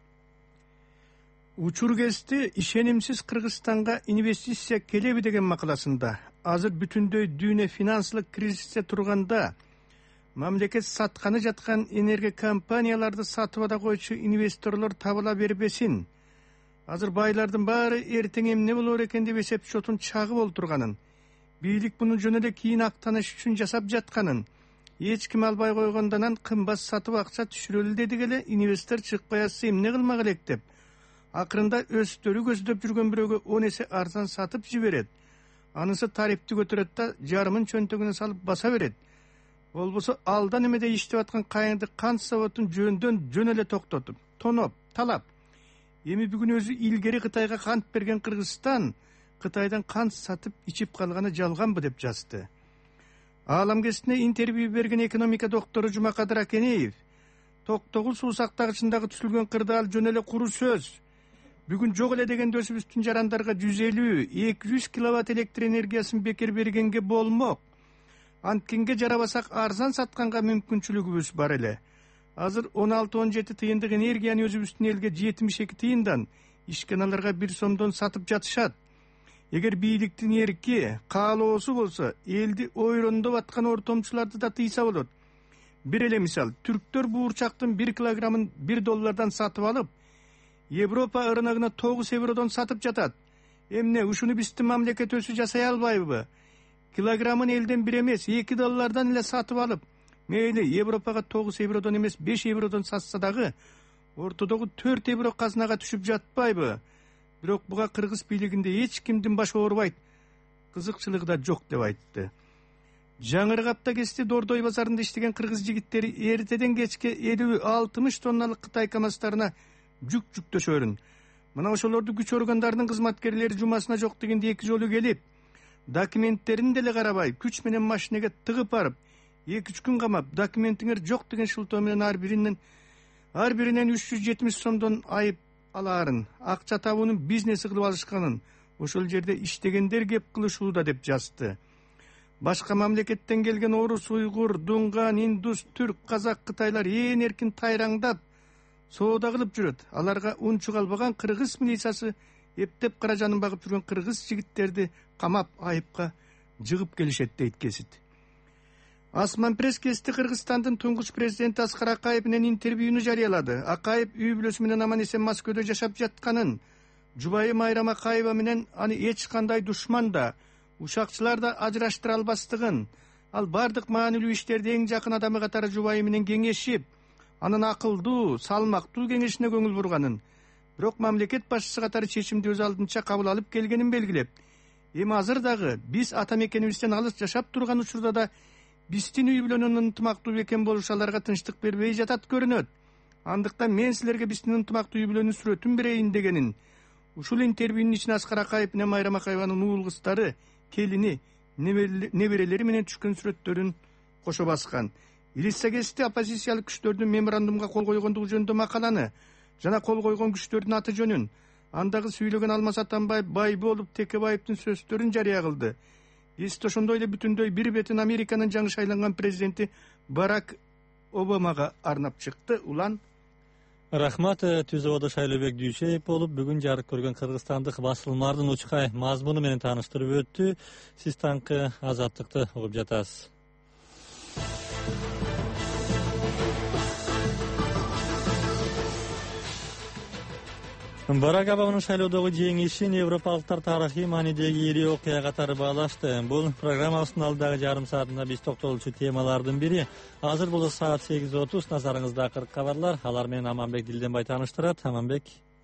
Учургезди ишенимсиз Кыргызстанга инвестиция келеби деген макаласында азыр бүтүндөй дүйнө финансылык кризисте турганда мамлекет сатканы жаткан энергия компанияларды сатып ала койчу инвесторлор табыла бербесин. Азыр байлардын баары эртең эмне болор экен деп эсеп шотун чагып олтурганын, бийлик муну жөн эле кийин актаныш үчүн жасап жатканын, эч ким албай койгондон кымбат сатып акча түшүрөлү дедик эле инвестор чыкпай атса эмне кылмак элек деп акырында өстөрү көздөп жүргөн бирөөгө 10 эсе арзан сатып жиберет. Анысы тарифти көтөрөт да жарымын чөнтөгүнө салып баса берет. Болбосо алда немеде иштеп аткан кайыңды кант заводун жөн эле токтотуп, тоноп, талап. Эми бүгүн өзү илгери Кытайга кант берген Кыргызстан Кытайдан кант сатып ичип калганы жалганбы деп жазды. Ааламгезитине интервью берген экономика доктору Жумакадыр Акенеев токтогул суу сактагычындагы түзүлгөн кырдаал жөн эле куру сөз. Бүгүн жок эле дегенде өзүбүздүн жарандарга 150-200 киловатт электр энергиясын бекер бергенге болмок. Анткенге жарабасак арзан сатканга мүмкүнчүлүгүбүз бар эле. Азыр 16-17 тыйындык энергияны өзүбүздүн элге 72 тыйындан, ишканаларга 1 сомдон сатып жатышат. Эгер бийликтин эрки, каалоосу болсо, элди ойрондоп аткан ортомчуларды да тыйса болот. Бир эле мисал, түрктөр буурчактын 1 килограммын $1 сатып алып, Европа рыногуна 9 евродон сатып жатат. Эмне ушуну биздин мамлекет өзү жасай албайбы? Килограммын элден бир эмес, $2 эле сатып алып, мейли Европага 9 евродон эмес 5 евродон сатса дагы, ортодогу 4 евро казынага түшүп жатпайбы? Бирок буга кыргыз бийлигинде эч кимдин башы оорубайт, кызыкчылыгы да жок деп айтты. Жаңыргапта кести Дордой базарында иштеген кыргыз жигиттери эртеден кечке 50-60 тонналык Кытай КамАЗтарына жүк жүктөшөрүн. Мына ошолорду күч органдарынын кызматкерлери жумасына жок дегенде 2 жолу келип, документтерин деле карабай, күч менен машинеге тыгып барып, 2-3 күн камап, документиңер жок деген шылтоо менен ар биринен 370 сомдон айып алаарын, акча табуунун бизнеси кылып алышканын, ошол жерде иштегендер кеп кылышууда деп жазды. Башка мамлекеттен келген орус, уйгур, дунган, индус, түрк, казак, кытайлар ээн эркин тайраңдап соода кылып жүрөт. Аларга унчук албаган кыргыз милициясы эптеп кара жанын багып жүргөн кыргыз жигиттерди камап айыпка жыгып келишет дейт кесит. Асман пресс кести Кыргызстандын туңгуч президенти Аскар Акаев менен интервьюну жарыялады. Акаев үй бүлөсү менен аман эсен Москвада жашап жатканын, жубайы Майрам Акаева менен аны эч кандай душман да, ушакчылар да ажыраштыра албастыгын, ал бардык маанилүү иштерди эң жакын адамы катары жубайы менен кеңешип, анын акылдуу, салмактуу кеңешине көңүл бурганын, бирок мамлекет башчысы катары чечимди өз алдынча кабыл алып келгенин белгилеп, эми азыр дагы биз ата мекенибизден алыс жашап турган учурда да биздин үй бүлөнүн ынтымактуу бекен болушу аларга тынчтык бербей жатат көрүнөт. Андыктан мен силерге биздин ынтымактуу үй бүлөнүн сүрөтүн берейин дегенин. Ушул интервьюнун ичине Аскар Акаев менен Майрам Акаеванын уул кыздары, келини, неберелери менен түшкөн сүрөттөрүн кошо баскан. Илиса кести оппозициялык күчтөрдүн меморандумга кол койгондугу жөнүндө макаланы жана кол койгон күчтөрдүн аты жөнүн, андагы сүйлөгөн Алмаз Атамбаев Байболов Текебаевдин сөздөрүн жарыя кылды. Эсте ошондой эле бүтүндөй бир бетин Американын жаңы шайланган президенти Барак Обамага арнап чыкты. Улан Рахмат, Түзөбодо Шайлообек Дүйшеев болуп, бүгүн жарык көргөн кыргызстандык басылмалардын учкай мазмуну менен тааныштырып өттү. Сиз таңкы Азаттыкты угуп жатасыз. Барак Обаманын шайлоодогу жеңишин европалыктар тарыхый маанидеги ири окуя катары баалашты. Бул программабыздын алдагы жарым саатында биз токтолчу темалардын бири. Азыр болсо саат 8:30, назарыңызда акыркы кабарлар. Алар менен Аманбек Дилденбай тааныштырат. Аманбек.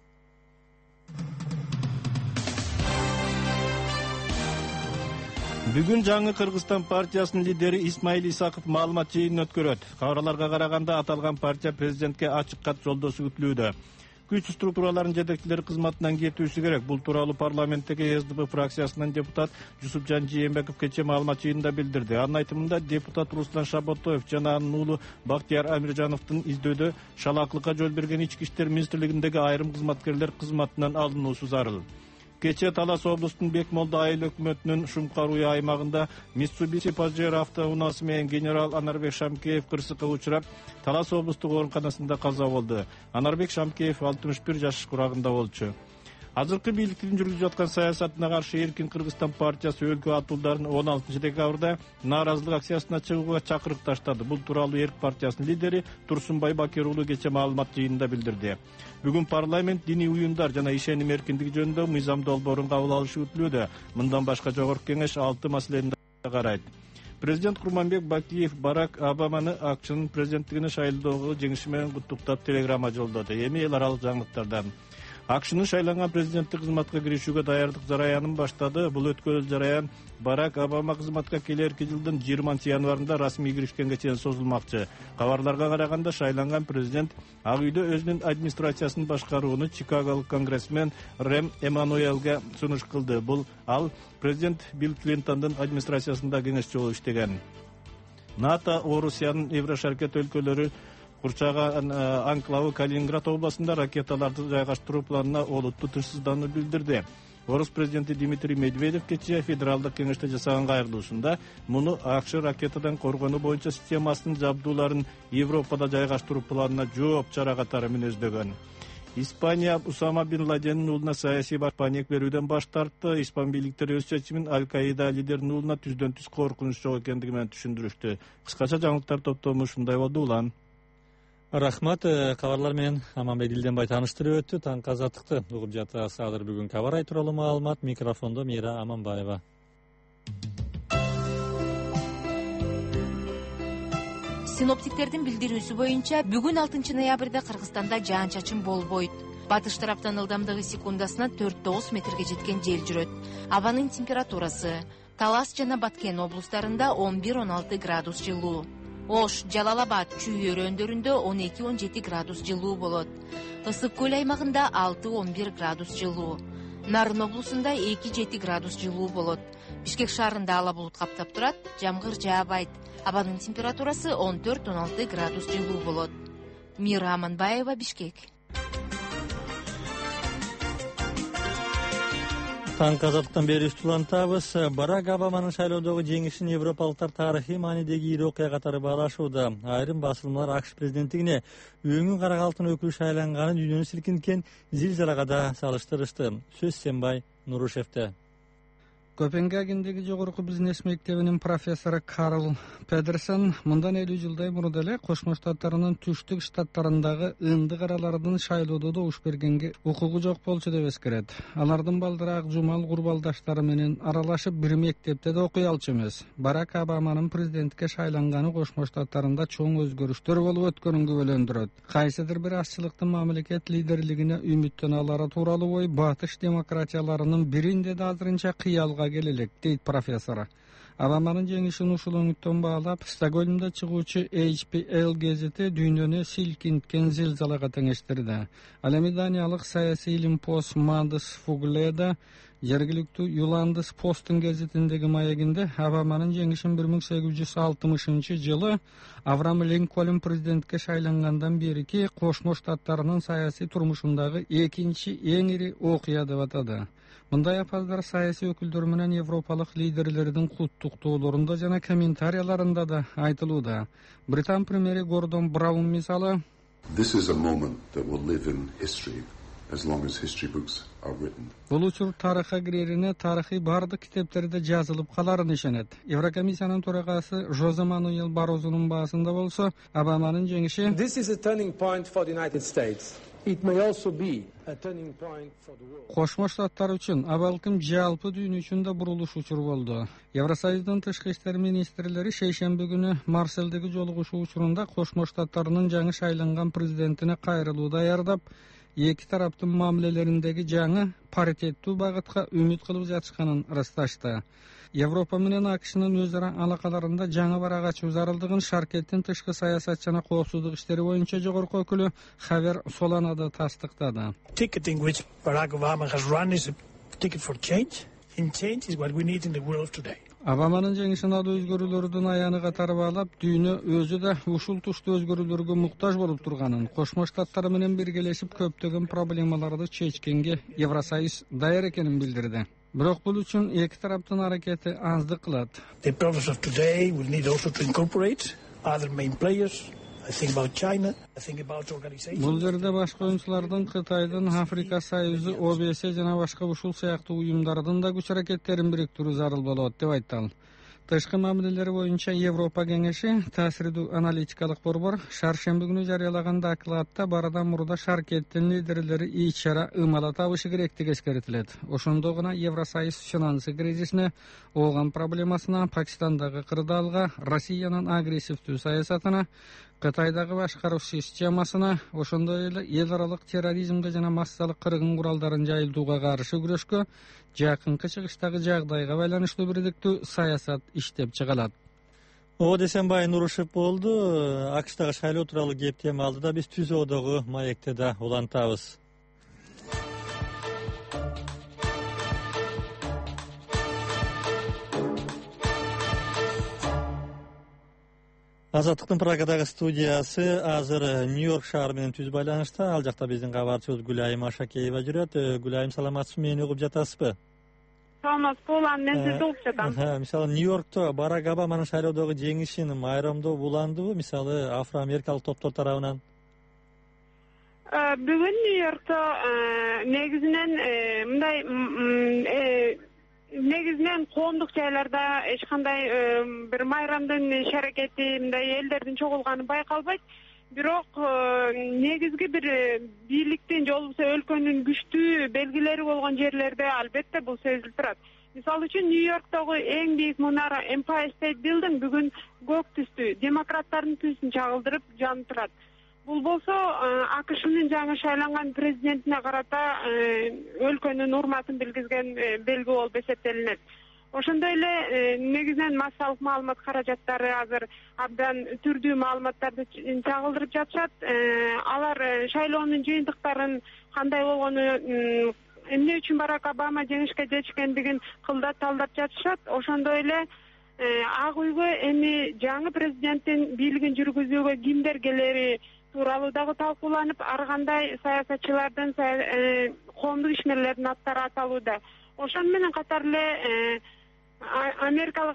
Бүгүн жаңы Кыргызстан партиясынын лидери Исмаил Исаков маалымат жыйынын өткөрөт. Кабарларга караганда аталган партия президентке ачык кат жолдосу күтүлүүдө. Күч структураларынын жетекчилери кызматынан кетүүсү керек. Бул тууралуу парламенттеги СДП фракциясынын депутат Жусупжан Жээнбеков кечээ маалымат жыйынында билдирди. Анын айтымында депутат Руслан Шаботоев жана анын уулу Бактияр Амиржановдун издөөдө шалаактыкка жол берген Ички иштер министрлигиндеги айрым кызматкерлер кызматынан алынуусу зарыл. Кечээ Талас облустунун Бекмолдо айыл өкмөтүнүн Шумкаруй аймагында Mitsubishi Pajero автоунаасы менен генерал Анарбек Шамкеев кырсыкка учурап, Талас облустук ооруканасында каза болду. Анарбек Шамкеев 61 жаш курагында болчу. Азыркы бийликтин жүргүзүп жаткан саясатына каршы Эркин Кыргызстан партиясы өлкө атуулдарын 16 декабрда нааразылык акциясына чыгууга чакырык таштады. Бул тууралуу Эрк партиясынын лидери Турсунбай Бакир уулу кечээ маалымат жыйынында билдирди. Бүгүн парламент диний уюмдар жана ишеним эркиндиги жөнүндө мыйзам долбоорун кабыл алышы күтүлүүдө. Мындан башка жогорку кеңеш 6 маселени карайт. Президент Курманбек Бакиев Барак Обаманы АКШнын президенттигине шайлоодогу жеңиши менен куттуктап телеграмма жолдоду. Эми эл аралык жаңылыктардан. АКШнын шайланган президенттик кызматка киришүүгө даярдык жараянын баштады. Бул өткөрүл жараян Барак Обама кызматка келерки жылдын 20 январында расмий киришкенге чейин созулмакчы. Кабарларга караганда шайланган президент Ак үйдө өзүнүн администрациясын башкарууну Чикаголук конгрессмен Рэм Эммануэлге сунуш кылды. Бул ал президент Билл Клинтондун администрациясында кеңешчи болуп иштеген. НАТО Орусиянын Еврошаркет өлкөлөрү курчаган анклавы Калининград областында ракеталарды жайгаштыруу планына олуттуу тынчсыздануу билдирди. Орус президенти Дмитрий Медведев кечээ федералдык кеңеште жасаган кайрылуусунда муну АКШ ракетадан коргонуу боюнча системасынын жабдууларын Европада жайгаштыруу планына жооп чара катары мүнөздөгөн. Испания Усама бин Ладенин уулуна саясий башпаанек берүүдөн баш тартты. Испан бийликтери өз чечимин Аль-Каида лидеринин уулуна түздөн түз коркунуч жок экендиги менен түшүндүрүштү. Кыскача жаңылыктар топтому ушундай болду улан. Рахмат, кабарлар менен Аманбек Дилденбай тааныштырып өттү. Таңкы Азаттыкты угуп жатасыз. Азыр бүгүн кабар тууралуу маалымат, микрофондо Мира Аманбаева. Синоптиктердин билдирүүсү боюнча бүгүн 6 ноябрда Кыргызстанда жаан-чачын болбойт. Батыш тараптан ылдамдыгы секундасына 4-9 метрге жеткен жел жүрөт. Абанын температурасы Талас жана Баткен облустарында 11-16 градус жылуу. Ош, Жалалабад, Чүй өрөөндөрүндө 12-17 градус жылуу болот. Ысык көл аймагында 6-11 градус жылуу. Нарын облусунда 2-7 градус жылуу болот. Бишкек шаарында ала булут каптап турат, жамгыр жаабайт. Абанын температурасы 14-16 градус жылуу болот. Мира Аманбаева, Бишкек. Таңкы Азаттыктан бери улантабыз. Барак Обаманын шайлоодогу жеңишин европалыктар тарыхый маанидеги ири окуя катары баалашууда. Айрым басылмалар АКШ президенттигине өңүн карагалтын өкүлү шайланганы дүйнөнү силкинткен зилзалага да салыштырышты. Сөз Сенбай Нурушевте. Копенгагендеги жогорку бизнес мектебинин профессору Карл Педерсон мындан 50 жылдай мурда эле Кошмо Штаттарынын түштүк штаттарындагы ындык аралардын шайлоодо добуш бергенге укугу жок болчу деп эскерет. Алардын балдары ак жумал курбалдаштары менен аралашып бир мектепте да окуй алчу эмес. Барак Обаманын президентке шайланганы Кошмо Штаттарында чоң өзгөрүштөр болуп өткөнүн күбөлөндүрөт. Кайсыдыр бир азчылыктын мамлекет лидерлигине үмүттөн алары тууралуу ой батыш демократияларынын биринде да азырынча кыялга келелек, дейт профессор. Обаманын жеңишин ушул үмүттөн баалап, Стокгольмдо чыгуучу HPL гезити дүйнөнү силкинткен зилзалага теңештирди. Ал эми даниялык саясий илим пост Мандыс Фугледа жергиликтүү Юландыс Посттун гезитиндеги маегинде Обаманын жеңишин 1860 жылы Авраам Линкольн президентке шайлангандан берки Кошмо Штаттарынын саясий турмушундагы экинчи эң ири окуя деп атады. Мындай апаздар саясий өкүлдөр менен европалык лидерлердин куттуктоолорунда жана комментарияларында да айтылууда. Британ премьери Гордон Браун мисалы This is a moment that will live in history as long as history books are written. Бул учур тарыхка кирерине тарыхый бардык китептерде жазылып каларын ишенет. Еврокомиссиянын төрагасы Жозе Мануэл Барозунун баасында болсо, Обаманын жеңиши This is a turning point for the United States. It may also be a turning point for the world. Кошмо Штаттар үчүн, абалкым жалпы дүйнө үчүн да бурулуш учур болду. Евросоюздун тышкы иштер министрлери шейшемби күнү Марселдеги жолугушуу учурунда Кошмо Штаттарынын жаңы шайланган президентине кайрылуу даярдап, эки тараптын мамилелериндеги жаңы паритеттүү багытка үмүт кылып жатышканын ырасташты. Европа менен АКШнын өз ара алакаларында жаңы барак ачуу зарылдыгын Шаркеттин тышкы саясат жана коопсуздук иштери боюнча жогорку өкүлү Хавер Соланада тастыктады. Ticketing which Barack Obama has run is a ticket for change, and change is what we need in the world today. Обаманын жеңишин алуу өзгөрүүлөрдүн аяны катары баалап, дүйнө өзү да ушул туштуу өзгөрүүлөргө муктаж болуп турганын, Кошмо Штаттар менен биргелешип көптөгөн проблемаларды чечкенге Евросоюз даяр экенин билдирди. Бирок бул үчүн эки тараптын аракети аздык кылат. The problems of today will need also to incorporate other main players. I think about China, I think about organizations. Бул жерде башка оюнчулардын Кытайдын, Африка Союзу, ОБС жана башка ушул сыяктуу уюмдардын да күч аракеттерин бириктирүү зарыл болот деп айтты ал. Тышкы мамилелер боюнча Европа кеңеши таасирдүү аналитикалык борбор шаршемби күнү жарыялаган докладта барадан мурда Шаркеттин лидерлери ичара ымала табышы керектиги эскертилет. Ошондо гана Евросоюз финансы кризисине, ооган проблемасына, Пакистандагы кырдаалга, Россиянын агрессивдүү саясатына, Кытайдагы башкаруу системасына, ошондой эле эл аралык терроризмге жана массалык кыргын куралдарын жайылтууга каршы күрөшкө, жакынкы чыгыштагы жагдайга байланыштуу бирдиктүү саясат иштеп чыгалат. О Дүйсенбай Нурушев болду. АКШтагы шайлоо тууралуу кеп тема алды да биз түзөөдөгү маекте да улантабыз. Азаттыктын Прагадагы студиясы азыр Нью-Йорк шаары менен түз байланышта. Ал жакта биздин кабарчыбыз Гүлайым Ашакеева жүрөт. Гүлайым, саламатсызбы, мени угуп жатасызбы? Саламат болам, мен сизди угуп жатам. Мисалы Нью-Йоркто Барак Обаманын шайлоодогу жеңишин майрамдоо буландыбы, мисалы афро-америкалык топтор тарабынан? Бүгүн Нью-Йоркто негизинен мындай негизинен коомдук жайларда эч кандай бир майрамдын иш аракети, мындай элдердин чогулганы байкалбайт. Бирок негизги бир бийликтин же болбосо өлкөнүн күчтүү белгилери болгон жерлерде албетте бул сезилип турат. Мисалы үчүн Нью-Йорктогу эң бийик мунара Empire State Building бүгүн көк түстүү, демократтардын түсүн чагылдырып жанып турат. Бул болсо АКШнын жаңы шайланган президентине карата өлкөнүн урматын билгизген белги болуп эсептелинет. Ошондой эле негизинен массалык маалымат каражаттары азыр абдан түрдүү маалыматтарды чагылдырып жатышат. Алар шайлоонун жыйынтыктарын кандай болгону, эмне үчүн Барак Обама жеңишке жетишкендигин кылдат талдап жатышат. Ошондой эле Ак үйгө эми жаңы президенттин бийлигин жүргүзүүгө кимдер келери тууралуу дагы талкууланып, ар кандай саясатчылардын, коомдук ишмерлердин аттары аталууда. Ошону менен катар эле америкалык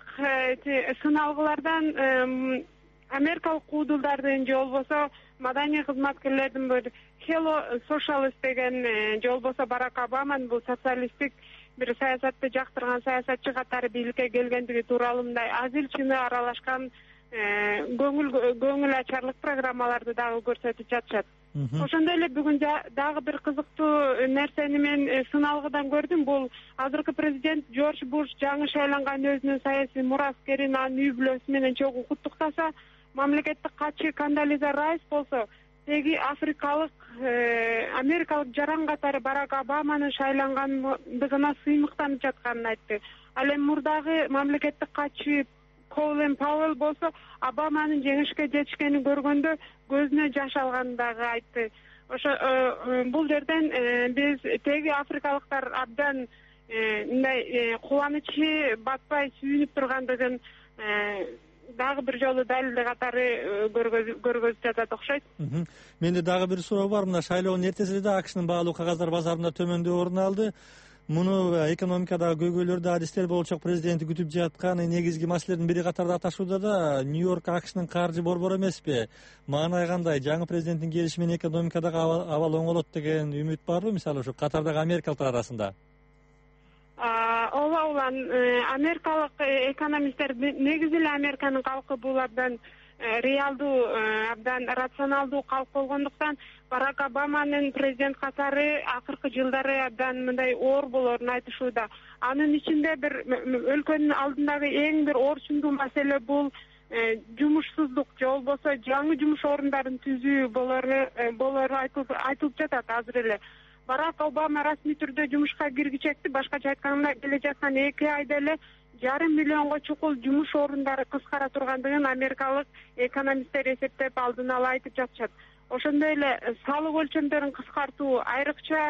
сыналгылардан америкалык куудулдардын же болбосо маданий кызматкерлердин бир Hello Socialist деген же болбосо Барак Обаманын бул социалисттик бир саясатты жактырган саясатчы катары бийликке келгендиги тууралуу мындай азил чыны аралашкан көңүл ачарлык программаларды дагы көрсөтүп жатышат. Ошондой эле бүгүн дагы бир кызыктуу нерсени мен сыналгыдан көрдүм. Бул азыркы президент Джордж Буш жаңы шайланган өзүнүн саясий мураскерин, анын үй бүлөсү менен чогуу куттуктаса, мамлекеттик катчы Кондолиза Райс болсо теги африкалык америкалык жаран катары Барак Обаманын шайлангандыгына сыймыктанып жатканын айтты. Ал эми мурдагы мамлекеттик катчы Колин Пауэлл болсо Обаманын жеңишке жетишкенин көргөндө көзүнө жаш алганын дагы айтты. Ошо бул жерден биз теги африкалыктар абдан мындай кубанычы батпай сүйүнүп тургандыгын дагы бир жолу далилдөө катары көргөзүп жатат окшойт. Менде дагы бир суроо бар. Мына шайлоонун эртесинде АКШнын баалуу кагаздар базарында төмөндөө орун алды. Муну экономикадагы көйгөйлөрдү адистер болчок президенти күтүп жаткан негизги маселелердин бири катарда аташууда да Нью-Йорк АКШнын каржы борбору эмеспи? Маанай кандай? Жаңы президенттин келиши менен экономикадагы абал оңолот деген үмүт барбы? Мисалы ушу Катардагы америкалыктар арасында? Ооба улан америкалык экономисттер негизи эле Американын калкы бул абдан реалдуу, абдан рационалдуу калк болгондуктан Барак Обаманын президент катары акыркы жылдары абдан мындай оор болоорун айтышууда. Анын ичинде бир өлкөнүн алдындагы эң бир орчундуу маселе бул жумушсуздук же болбосо жаңы жумуш орундарын түзүү болоору айтылып жатат азыр эле. Барак Обама расмий түрдө жумушка киргичекти, башкача айтканда келе жаткан 2 айда эле 1,5 миллионго чукул жумуш орундары кыскара тургандыгын америкалык экономисттер эсептеп алдын ала айтып жатышат. Ошондой эле салык өлчөмдөрүн кыскартуу, айрыкча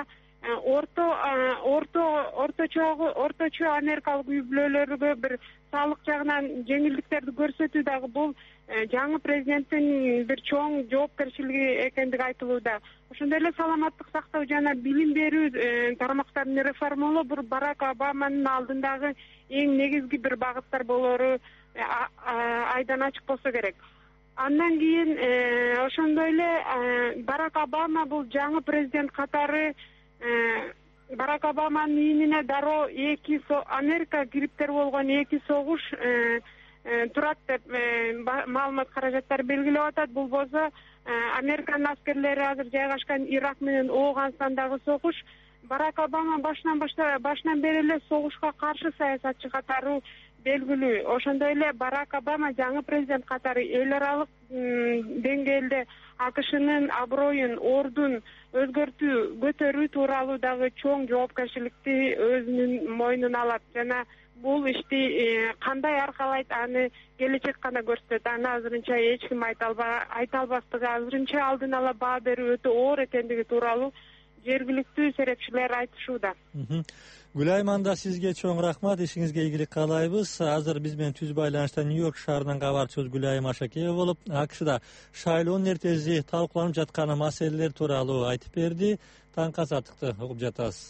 орточо америкалык үй бүлөлөргө бир салык жагынан жеңилдиктерди көрсөтүү дагы бул жаңы президенттин бир чоң жоопкерчилиги экендиги айтылууда. Ошондой эле саламаттык сактоо жана билим берүү тармактарын реформалоо бир Барак Обаманын алдындагы эң негизги бир багыттар болоору айдан ачык болсо керек. Андан кийин ошондой эле Барак Обама бул жаңы президент катары Барак Обаманын ийинине дароо Америка кириптер болгон 2 согуш турат деп маалымат каражаттары белгилеп атат. Бул болсо Американын аскерлери азыр жайгашкан Ирак менен Ооганстандагы согуш. Барак Обама башынан бери эле согушка каршы саясатчы катары белгилүү. Ошондой эле Барак Обама жаңы президент катары эл аралык деңгээлде АКШнын аброюн, ордун көтөрүү тууралуу дагы чоң жоопкерчиликти өзүнүн мойнуна алат жана бул ишти кандай аркалайт аны келечек гана көрсөтөт. Аны азырынча эч ким айта албастыгы, азырынча алдын ала баа берүү өтө оор экендиги тууралуу жергиликтүү серепчилер айтышууда. Гүлайым, анда сизге чоң рахмат, ишиңизге ийгилик каалайбыз. Азыр биз менен түз байланышта Нью-Йорк шаарынан кабарчыбыз Гүлайым Ашакеева болуп, АКШда шайлоонун эртеси талкууланып жаткан маселелер тууралуу айтып берди. Таңкы азаттыкты угуп жатабыз.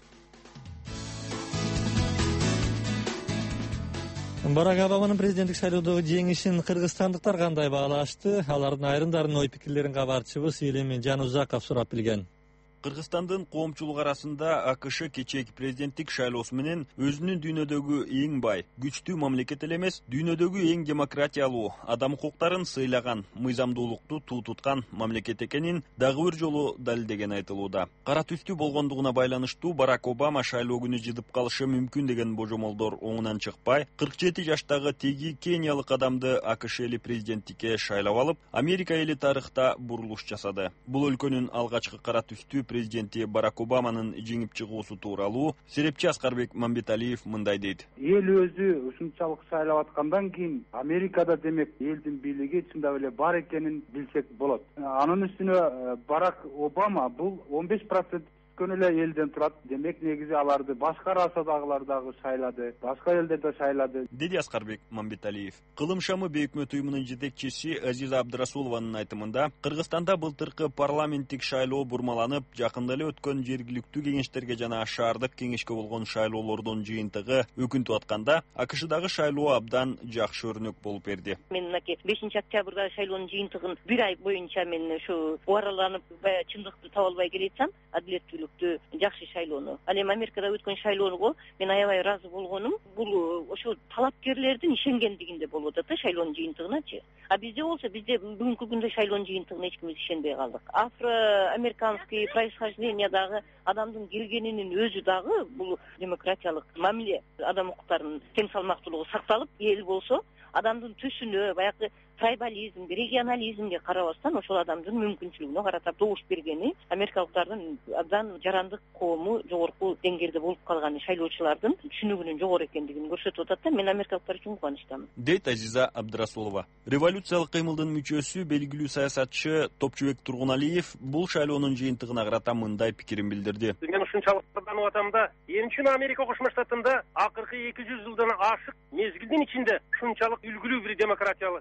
Барак Обаманын президенттик шайлоодогу жеңишин кыргызстандыктар кандай баалашты? Алардын айрымдарынын ой пикирлерин кабарчыбыз Илим Жанузаков сурап билген. Кыргызстандын коомчулук арасында АКШ кечээки президенттик шайлоосу менен өзүнүн дүйнөдөгү эң бай, күчтүү мамлекет эле эмес, дүйнөдөгү эң демократиялуу, адам укуктарын сыйлаган, мыйзамдуулукту туу туткан мамлекет экенин дагы бир жолу далилдеген айтылууда. Кара түстүү болгондугуна байланыштуу Барак Обама шайлоо күнү жыдып калышы мүмкүн деген божомолдор оңунан чыкпай, 47 жаштагы теги кениялык адамды АКШ эли президенттикке шайлап алып, Америка эли тарыхта бурулуш жасады. Бул өлкөнүн алгачкы кара түстүү президенти Барак Обаманын жеңип чыгуусу тууралуу серепчи Аскарбек Мамбеталиев мындай дейт. Эл өзү ушунчалык шайлап аткандан кийин Америкада демек элдин бийлиги чындап эле бар экенин билсек болот. Анын үстүнө Барак Обама бул 15% эле элден турат. Демек негизи аларды башка расадагылар дагы шайлады, башка элдер да шайлады, деди Аскарбек Мамбеталиев. Кылым шамы бейөкмөт уюмунун жетекчиси Азиза Абдрасулованын айтымында, Кыргызстанда былтыркы парламенттик шайлоо бурмаланып, жакында эле өткөн жергиликтүү кеңештерге жана шаардык кеңешке болгон шайлоолордун жыйынтыгы өкүнтүп атканда, АКШдагы шайлоо абдан жакшы өрнөк болуп берди. Мен 5 октябрда шайлоонун жыйынтыгын 1 ай боюнча мен ушу буараланып, чындыкты таба албай келатсам, адилеттүүлүк жакшы шайлоону. Ал эми Америкада өткөн шайлоого мен аябай ыраазы болгонум. Бул ошо талапкерлердин ишенгендигинде болуп атат да шайлоонун жыйынтыгыначы. А бизде болсо бизде бүгүнкү күндө шайлоонун жыйынтыгына эч ким ишенбей калдык. Афроамериканский происхождениядагы адамдын келгенинин өзү дагы бул демократиялык мамиле, адам укуктарынын тең салмактуулугу сакталып, эл болсо адамдын түсүнө, баягы трайбализмге, регионализмге карабастан ошол адамдын мүмкүнчүлүгүнө карата добуш бергени америкалыктардын абдан жарандык коому жогорку деңгээлде болуп калганы, шайлоочулардын түшүнүгүнүн жогору экендигин көрсөтүп атат да. Мен америкалыктар үчүн кубанычтамын, дейт Азиза Абдрасулова. Революциялык кыймылдын мүчөсү, белгилүү саясатчы Топчубек Тургуналиев бул шайлоонун жыйынтыгына карата мындай пикирин билдирди. Мен ушунчалык кызганып атам да, эмне үчүн Америка Кошмо Штатында акыркы 200 жылдан ашык мезгилдин ичинде ушунчалык үлгүлүү бир демократиялык келди.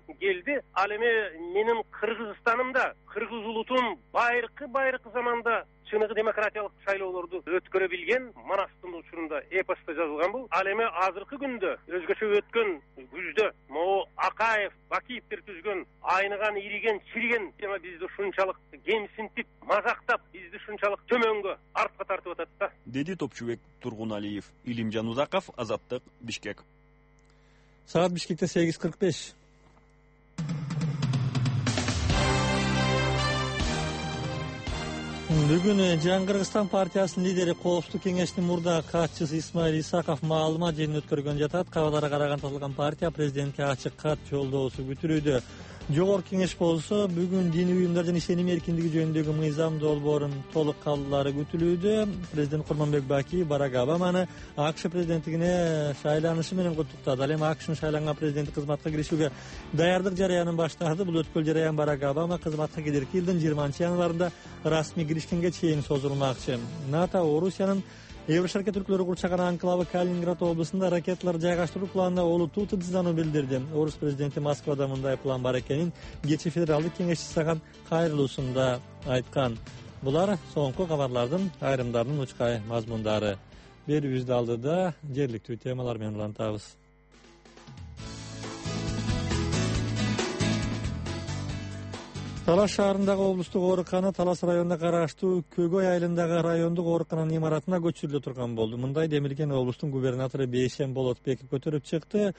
берди. Ал эми менин Кыргызстанымда кыргыз улутун байыркы заманда чыныгы демократиялык шайлоолорду өткөрө билген Манастын учурунда эпоста жазылган бул. Ал эми азыркы күндө өзгөчө өткөн күздө могу Акаев, Бакиевдер түзгөн айныган, ириген, чириген тема бизди ушунчалык кемсинтип, мазактап, бизди ушунчалык төмөнгө артка тартып атат да, деди Топчубек Тургуналиев. Илимжан Узаков, Азаттык, Бишкек. Саат Бишкекте 8:45. Бүгүн Жаңы Кыргызстан партиясынын лидери Коопсуздук кеңештин мурдагы катчысы Исмаил Исаков маалымат жыйынын өткөргөн жатат. Кабарларга караганда аталган партия президентке ачык кат жолдоосу күтүлүүдө. Жогорку кеңеш болсо бүгүн диний уюмдардын ишеним эркиндиги жөнүндөгү мыйзам долбоорун толук кабылдаары күтүлүүдө. Президент Курманбек Бакиев Барак Обаманы АКШ президенттигине шайланышы менен куттуктады. Ал эми АКШнын шайланган президенттик кызматка киришүүгө даярдык жарыянын баштады. Бул өткөл жарыян Барак Обама кызматка кирки жылдын 20-январында расмий киришкенге чейин созулмакчы. НАТО Орусиянын Еврошаркет өлкөлөрү курчаган анклавы Калининград облусунда ракеталар жайгаштыруу планына олуттуу тынчсыздануу билдирди. Орус президенти Москвада мындай план бар экенин кечээ федералдык кеңешчиси Саган кайрылуусунда айткан. Булар соңку кабарлардын айрымдарынын учкай мазмундары. Берүүбүздү алдыда жергиликтүү темалар менен улантабыз. Талас шаарындагы облустук оорукана Талас районуна караштуу Көгөй айылындагы райондук оорукананын имаратына көчүрүлө турган болду. Мындай демилген облустун губернатору Бейшен Болотбеков көтөрүп чыкты.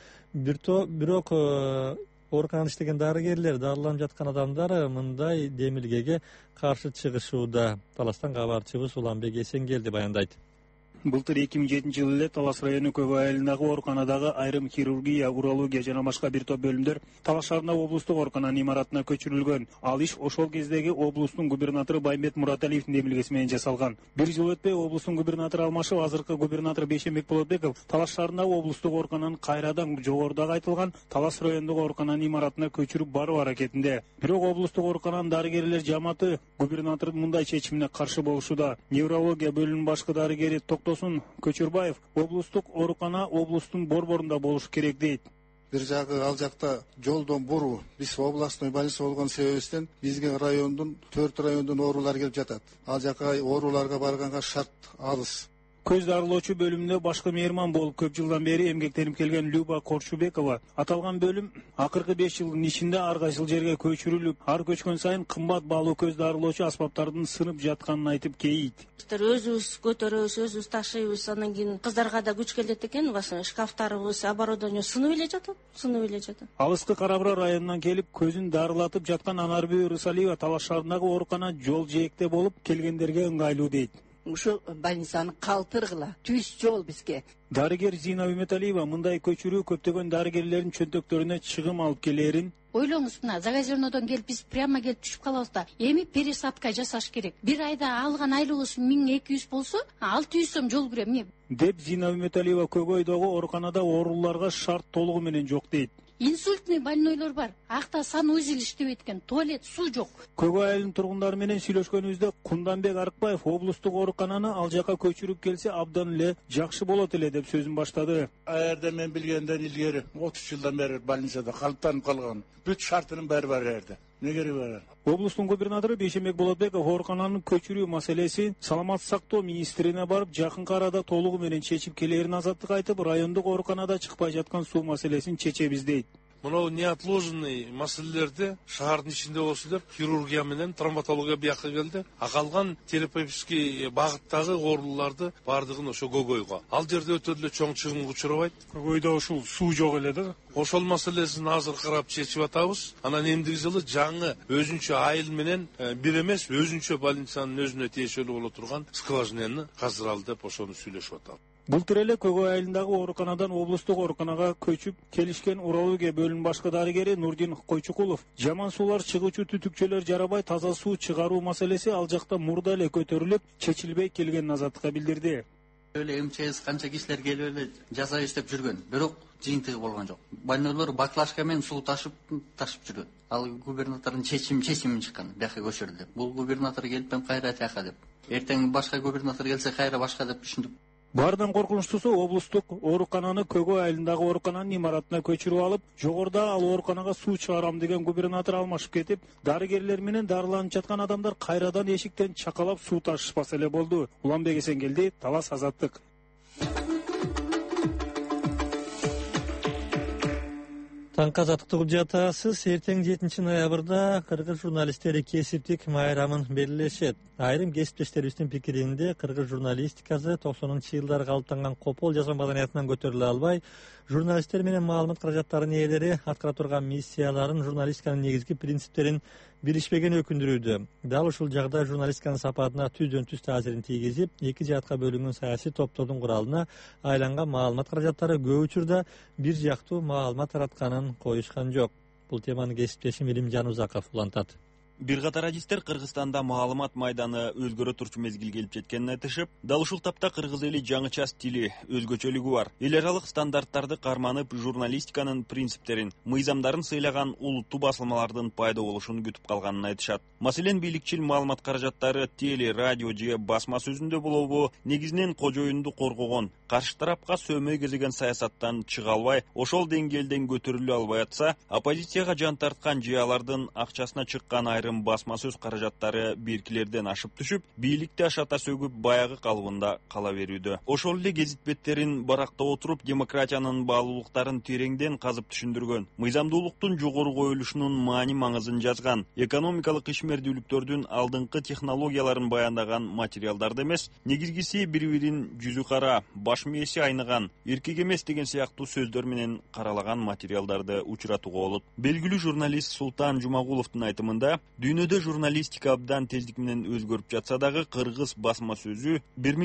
Бирок ооруканада иштеген дарыгерлер, дарыланып жаткан адамдар мындай демилгеге каршы чыгышууда. Таластан кабарчыбыз Уланбек Эсенгелди баяндайт. Былтыр 2007 эле Талас району Көгөй айылындагы ооруканадагы айрым хирургия, урология жана башка бир топ бөлүмдөр Талас шаарындагы облустук оорукананын имаратына көчүрүлгөн. Ал иш ошол кездеги облустун губернатору Баймет Мураталиевдин демилгеси менен жасалган. Бир жыл өтпөй облустун губернатору алмашып, азыркы губернатор Бейшенбек Болотбеков Талас шаарындагы облустук оорукананын кайрадан жогорудагы айтылган Талас райондогу оорукананын имаратына көчүрүп баруу аракетинде. Бирок облустук оорукананын дарыгерлер жамааты губернатордун мындай чечимине каршы болушууда. Неврология бөлүмүнүн башкы дарыгери Көчүрбаев облустук оорукана облустун борборунда болуш керек дейт. Бир жагы ал жакта жолдон буруу, биз областной больница болгон себебибизден бизге райондун 4 райондун оорулары келип жатат. Ал жака ооруларга барганга шарт алыс. Көз дарылоочу бөлүмүндө башкы мейман болуп көп жылдан бери эмгектенип келген Люба Корчубекова аталган бөлүм акыркы 5 жылдын ичинде ар кайсыл жерге көчүрүлүп, ар көчкөн сайын кымбат баалуу көз дарылоочу аспаптардын сынып жатканын айтып кейит. Өзүбүз көтөрөбүз, өзүбүз ташыйбыз, анан кийин кыздарга да күч келет экен, шкафтарыбыз, оборудование сынып эле жатат. Алыскы Кара-Бура районунан келип көзүн дарылатып жаткан Анарбүй Рысалиева Талас шаарындагы оорукана жол жээкте болуп, келгендерге ыңгайлуу дейт. Ушу больницаны калтыргыла, түз жол бизге. Дарыгер Зина Үмөталиева мындай көчүрүү көптөгөн дарыгерлердин чөнтөктөрүнө чыгым алып келерин. Ойлоңуз, мына Загазернодон келип биз прямо келип түшүп калабыз да, эми пересадка жасаш керек. Бир айда алган айлыгыбыз 1200 болсо, 600 сом жол кирем. Деп Зина Үмөталиева Көгөйдөгү ооруканада ооруларга шарт толугу менен жок дейт. Инсультный больнойлор бар. Акта санузел иштебейт экен, туалет, суу жок. Көгөй айылынын тургундары менен сүйлөшкөнүбүздө Кунданбек Арыкбаев облустук оорукананы ал жака көчүрүп келсе абдан эле жакшы болот эле деп сөзүн баштады. Аерде мен билгенден илгери 30 жылдан бери больницада калыптанып калган. Бүт шартынын баары бар жерде. Не кереги бар? Облустун губернатору Бейшенбек Болотбеков оорукананын көчүрүү маселеси Саламаттык сактоо министрине барып, жакынкы арада толугу менен чечип келерин Азаттык айтып, райондук ооруканада чыкпай жаткан суу маселесин чечебиз дейт. Мынау неотложный маселелерди шаардын ичинде болсо деп хирургия менен травматология бияка келди. Акалган терапевтический багыттагы ооруларды бардыгын ошо Көгөйгө. Ал жерде өтө эле чоң чыгымга учурабайт. Көгөйдө ушул суу жок эле да. Ошол маселесин азыр карап чечип атабыз. Анан эмдиги жылы жаңы өзүнчө айыл менен бир эмес, өзүнчө больницанын өзүнө тиешелүү боло турган скважинаны каздыралы деп ошону сүйлөшүп атабыз. Былтыр эле Көгөй айылындагы ооруканадан облустук ооруканага көчүп келишкен урология бөлүмүнүн башкы дарыгери Нурдин Койчукулов жаман суулар чыгуучу түтүкчөлөр жарабай таза суу чыгаруу маселеси ал жакта мурда эле көтөрүлүп, чечилбей келгенин Азаттыкка билдирди. Эле МЧС канча кишилер келип эле жаза иштеп жүргөн, бирок жыйынтыгы болгон жок. Больнойлор баклажка менен суу ташып жүргөн. Ал губернатордун чечими чыккан, бияка көчүрдү деп. Бул губернатор келип кайра тияка деп. Эртең башка губернатор келсе кайра башка деп түшүндүк. Баардан коркунучтуусу облустук оорукананы Көгө айылындагы оорукананын имаратына көчүрүп алып, жогоруда ал ооруканага суу чыгарам деген губернатор алмашып кетип, дарыгерлер менен дарыланып жаткан адамдар кайрадан эшиктен чакалап суу ташышпаса эле болду. Уланбек Эсенгелди, Талас, Азаттык. Таңка азаттыкты угуп жатасыз. Эртең 7 ноябрда кыргыз журналисттери кесиптик майрамын белгилешет. Айрым кесиптештерибиздин пикиринде кыргыз журналистикасы 90-жылдары калыптанган копол жазма маданиятынан көтөрүлө албай, журналисттер менен маалымат каражаттарынын ээлери аткара турган миссияларын, журналистиканын негизги принциптерин билишпеген өкүндүрүүдө. Дал ушул жагда журналистиканын сапатына түздөн-түз таасирин тийгизип, эки жаатка бөлүнгөн саясий топтордун куралына айланган маалымат каражаттары көп учурда бир жактуу маалымат таратканын коюшкан жок. Бул теманы кесиптешим Илим Жанузаков улантат. Бир катар адистер Кыргызстанда маалымат майданы өзгөрө турчу мезгил келип жеткенин айтышып, дал ушул тапта кыргыз эли жаңыча стили, өзгөчөлүгү бар. Эл аралык стандарттарды карманып, журналистиканын принциптерин, мыйзамдарын сыйлаган улуттуу басылмалардын пайда болушун күтүп калганын айтышат. Маселен, бийликчил маалымат каражаттары теле, радио же басма сөзүндө болобу, негизинен кожоюнду коргогон, каршы тарапка сөмөй кезеген саясаттан чыга албай, ошол деңгээлден көтөрүлө албай атса, оппозицияга жан тарткан же алардын акчасына чыккан айрым басма сөз каражаттары беркилерден ашып түшүп, бийликти ашата сөгүп баягы калыбында кала берүүдө. Ошол эле гезит беттерин баракта отуруп, демократиянын баалуулуктарын тереңден казып түшүндүргөн, мыйзамдуулуктун жогору коюлушунун маани маңызын жазган, экономикалык ишмердүүлүктөрдүн алдыңкы технологияларын баяндаган материалдарды эмес, негизгиси бири-бирин жүзү кара, баш мээси айныган, эркек эмес деген сыяктуу сөздөр менен каралаган материалдарды учуратууга болот. Белгилүү журналист Султан Жумагуловдун айтымында, дүйнөдө журналистика абдан тездик менен өзгөрүп жатса дагы, кыргыз басма сөзү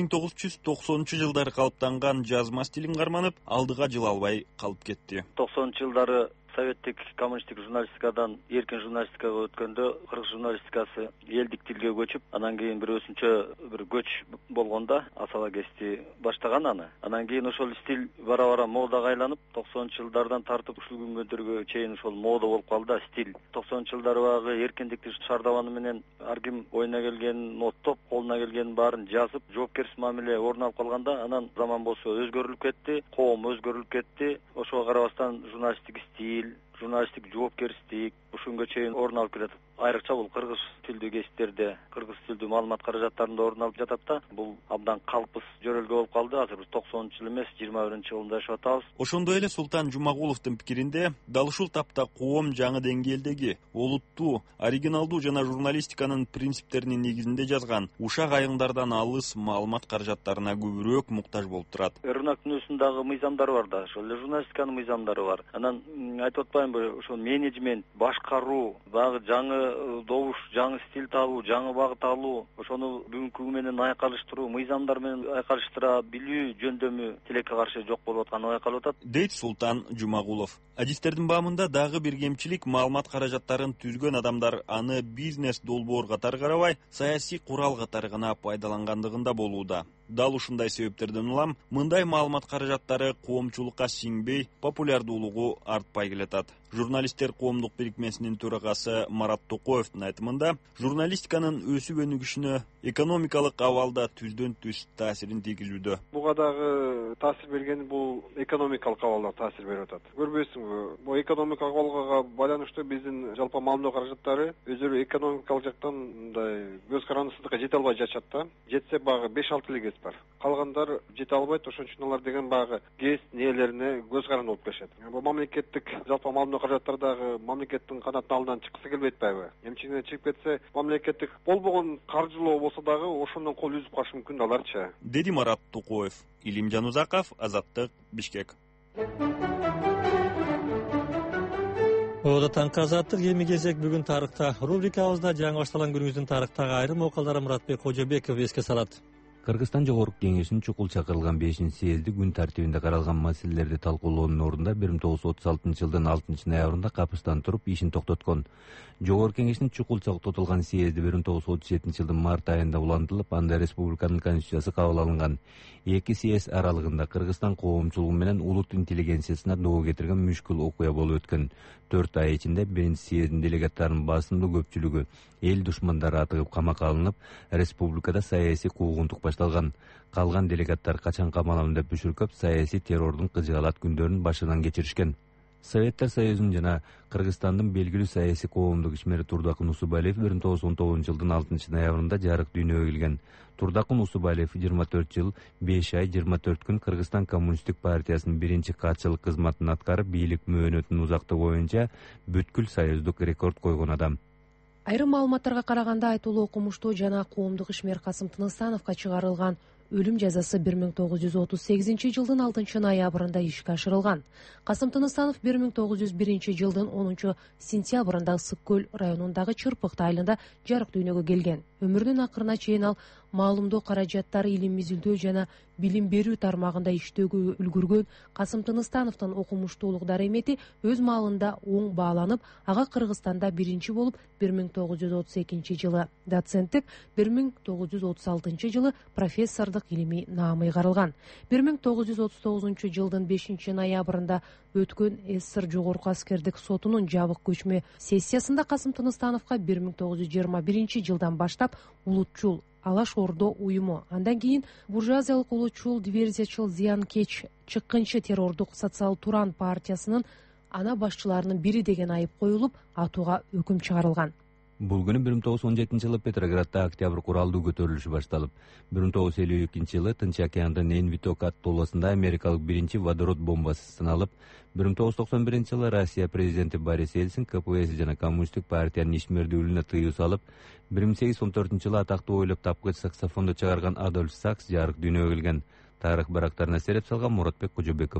1990-жылдары калыптанган жазма стилин карманып, алдыга жыла албай калып кетти. 90-жылдары советтик коммунисттик журналистикадан эркин журналистикага өткөндө кыргыз журналистикасы элдик тилге көчүп, анан кийин бир өзүнчө бир көч болгондо асала кести баштаган аны. Анан кийин ошол стиль бара-бара модага айланып, 90-жылдардан тартып ушул күнгөдөргө чейин ошол мода болуп калды стиль. 90-жылдары багы эркиндикти шаардабаны менен ар ким оюна келгенин оттоп, колуна келгенин баарын жазып, жоопкерсиз мамиле орун алып калганда, анан заман болсо өзгөрүлүп кетти, коом өзгөрүлүп кетти. Ошого карабастан журналисттик стиль, журналисттик жоопкерчилик ушунга чейин орун алып келатат. Айрыкча бул кыргыз тилдүү кесиптерде, кыргыз тилдүү маалымат каражаттарында орун алып жатат да, бул абдан калпсыз жөрөлгө болуп калды. Азыр биз 90-жыл эмес, 21-жылда жашап атабыз. Ошондой эле Султан Жумагуловдун пикиринде, дал ушул тапта коом жаңы деңгээлдеги, олуттуу, оригиналдуу жана журналистиканын принциптеринин негизинде жазган, ушак айыңдардан алыс маалымат каражаттарына көбүрөөк муктаж болуп турат. Рынок дүнүйөсүндагы мыйзамдар бар да, ошол эле журналистиканын мыйзамдары бар. Анан айтып атпаймынбы, ошол менеджмент, башкаруу, багы жаңы добуш, жаңы стиль табуу, жаңы багыт алуу, ошону бүгүнкү менен айкалыштыруу, мыйзамдар менен айкалыштыра билүү жөндөмү тилекке каршы жок болуп атканы байкалып атат, дейт Султан Жумагулов. Адистердин баамында дагы бир кемчилик, маалымат каражаттарын түзгөн адамдар аны бизнес долбоор катары карабай, саясий курал катары гана пайдалангандыгында болууда. Дал ушундай себептерден улам, мындай маалымат каражаттары коомчулукка сиңбей, популярдуулугу артпай келатат. Журналисттер коомдук бирикмесинин төрагасы Марат Токоевдун айтымында, журналистиканын өсүп өнүгүшүнө экономикалык абалда түздөн-түз таасирин тийгизүүдө. Буга дагы таасир бергени бул экономикалык абалда таасир берип атат. Көрбөйсүңбү? Бул экономикалык абалга байланыштуу биздин жалпы маалымат каражаттары өздөрү экономикалык жактан мындай көз карандысыздыкка жете албай жатышат да. Жетсе багы 5-6 эле кез бар. Калгандар жете албайт, ошон үчүн алар деген багы кез нээлерине көз каранды болуп келишет. Бул мамлекеттик жалпы маалымат каражаттардагы мамлекеттин канатынын алдынан чыккысы келбейт атпайбы? Эмчегине чыгып кетсе, мамлекеттик болбогон каржылоо болсо дагы ошондон кол үзүп калышы мүмкүн аларчы. Деди Марат Токоев. Илим Жанузаков, Азаттык, Бишкек. Ода таңкы азаттык эми кезек бүгүн тарыхта. Рубрикабызда жаңы башталган күнүңүздүн тарыхтагы айрым окуялары Муратбек Кожобеков эске салат. Кыргызстан Жогорку Кеңешинин чукул чакырылган 5-съезди күн тартибинде каралган маселелерди талкуулоонун ордунда 1936-жылдын 6-ноябрында капыстан туруп ишин токтоткон. Жогорку Кеңештин чукул токтотулган съезди 1937-жылдын март айында улантылып, анда республиканын конституциясы кабыл алынган. Эки съезд аралыгында Кыргызстан коомчулугу менен улут интеллигенциясына доо кетирген мүшкүл окуя болуп өткөн. 4 ай ичинде биринчи съездин делегаттарынын басымдуу көпчүлүгү эл душмандары атыгып камакка алынып, республикада саясий куугунтук башталган. Калган делегаттар качан камалам деп бүшүркөп саясий террордун кыжыгалат күндөрүн башынан кечиришкен. Советтер Союзунун жана Кыргызстандын белгилүү саясий коомдук ишмери Турдакын Усубалиев 1919-жылдын 6-ноябрында жарык дүйнөгө келген. Турдакын Усубалиев 24 жыл 5 ай 24 күн Кыргызстан Коммунисттик партиясынын биринчи катчылык кызматын аткарып, бийлик мөөнөтүнүн узактыгы боюнча бүткүл союздук рекорд койгон адам. Айрым маалыматтарга караганда айтылуу окумуштуу жана коомдук ишмер Касым Тыныстановго чыгарылган өлүм жазасы 1938-жылдын 6-ноябрында ишке ашырылган. Касым Тыныстанов 1901-жылдын 10-сентябрында Ысык көл районундагы Чырпыкты айылында жарык дүйнөгө келген. Өмүрүнүн акырына чейин ал маалымдоо каражаттары, илим изилдөө жана билим берүү тармагында иштөөгө үлгүргөн. Касым Тыныстановдун окумуштуулук даремети өз маалында оң бааланып, ага Кыргызстанда биринчи болуп 1932-жылы доценттик, 1936-жылы профессордук илимий наам ыйгарылган. 1939-жылдын 5-ноябрында өткөн СССР Жогорку аскердик сотунун жабык көчмө сессиясында Касым Тыныстановго 1921-жылдан баштап улутчул Алаш Ордо уюму, андан кийин буржуазиялык улутчул диверсиячыл зыянкеч чыккынчы террордук социал Туран партиясынын ана башчыларынын бири деген айып коюлуп, атууга өкүм чыгарылган. Бул күнү 1917-жылы Петроградда октябрь куралдуу көтөрүлүшү башталып, 1952-жылы Тынч океандын Энвиток толосунда америкалык биринчи водород бомбасы сыналып, 1991-жылы Россия президенти Борис Ельцин КПСС жана Коммунисттик партиянын ишмердүүлүгүнө тыюу салып, 1814-жылы атактуу ойлоп тапкыч саксофонду чыгарган Адольф Сакс жарык дүйнөгө келген. Тарых барактарына сереп салган Муратбек Кожобеков.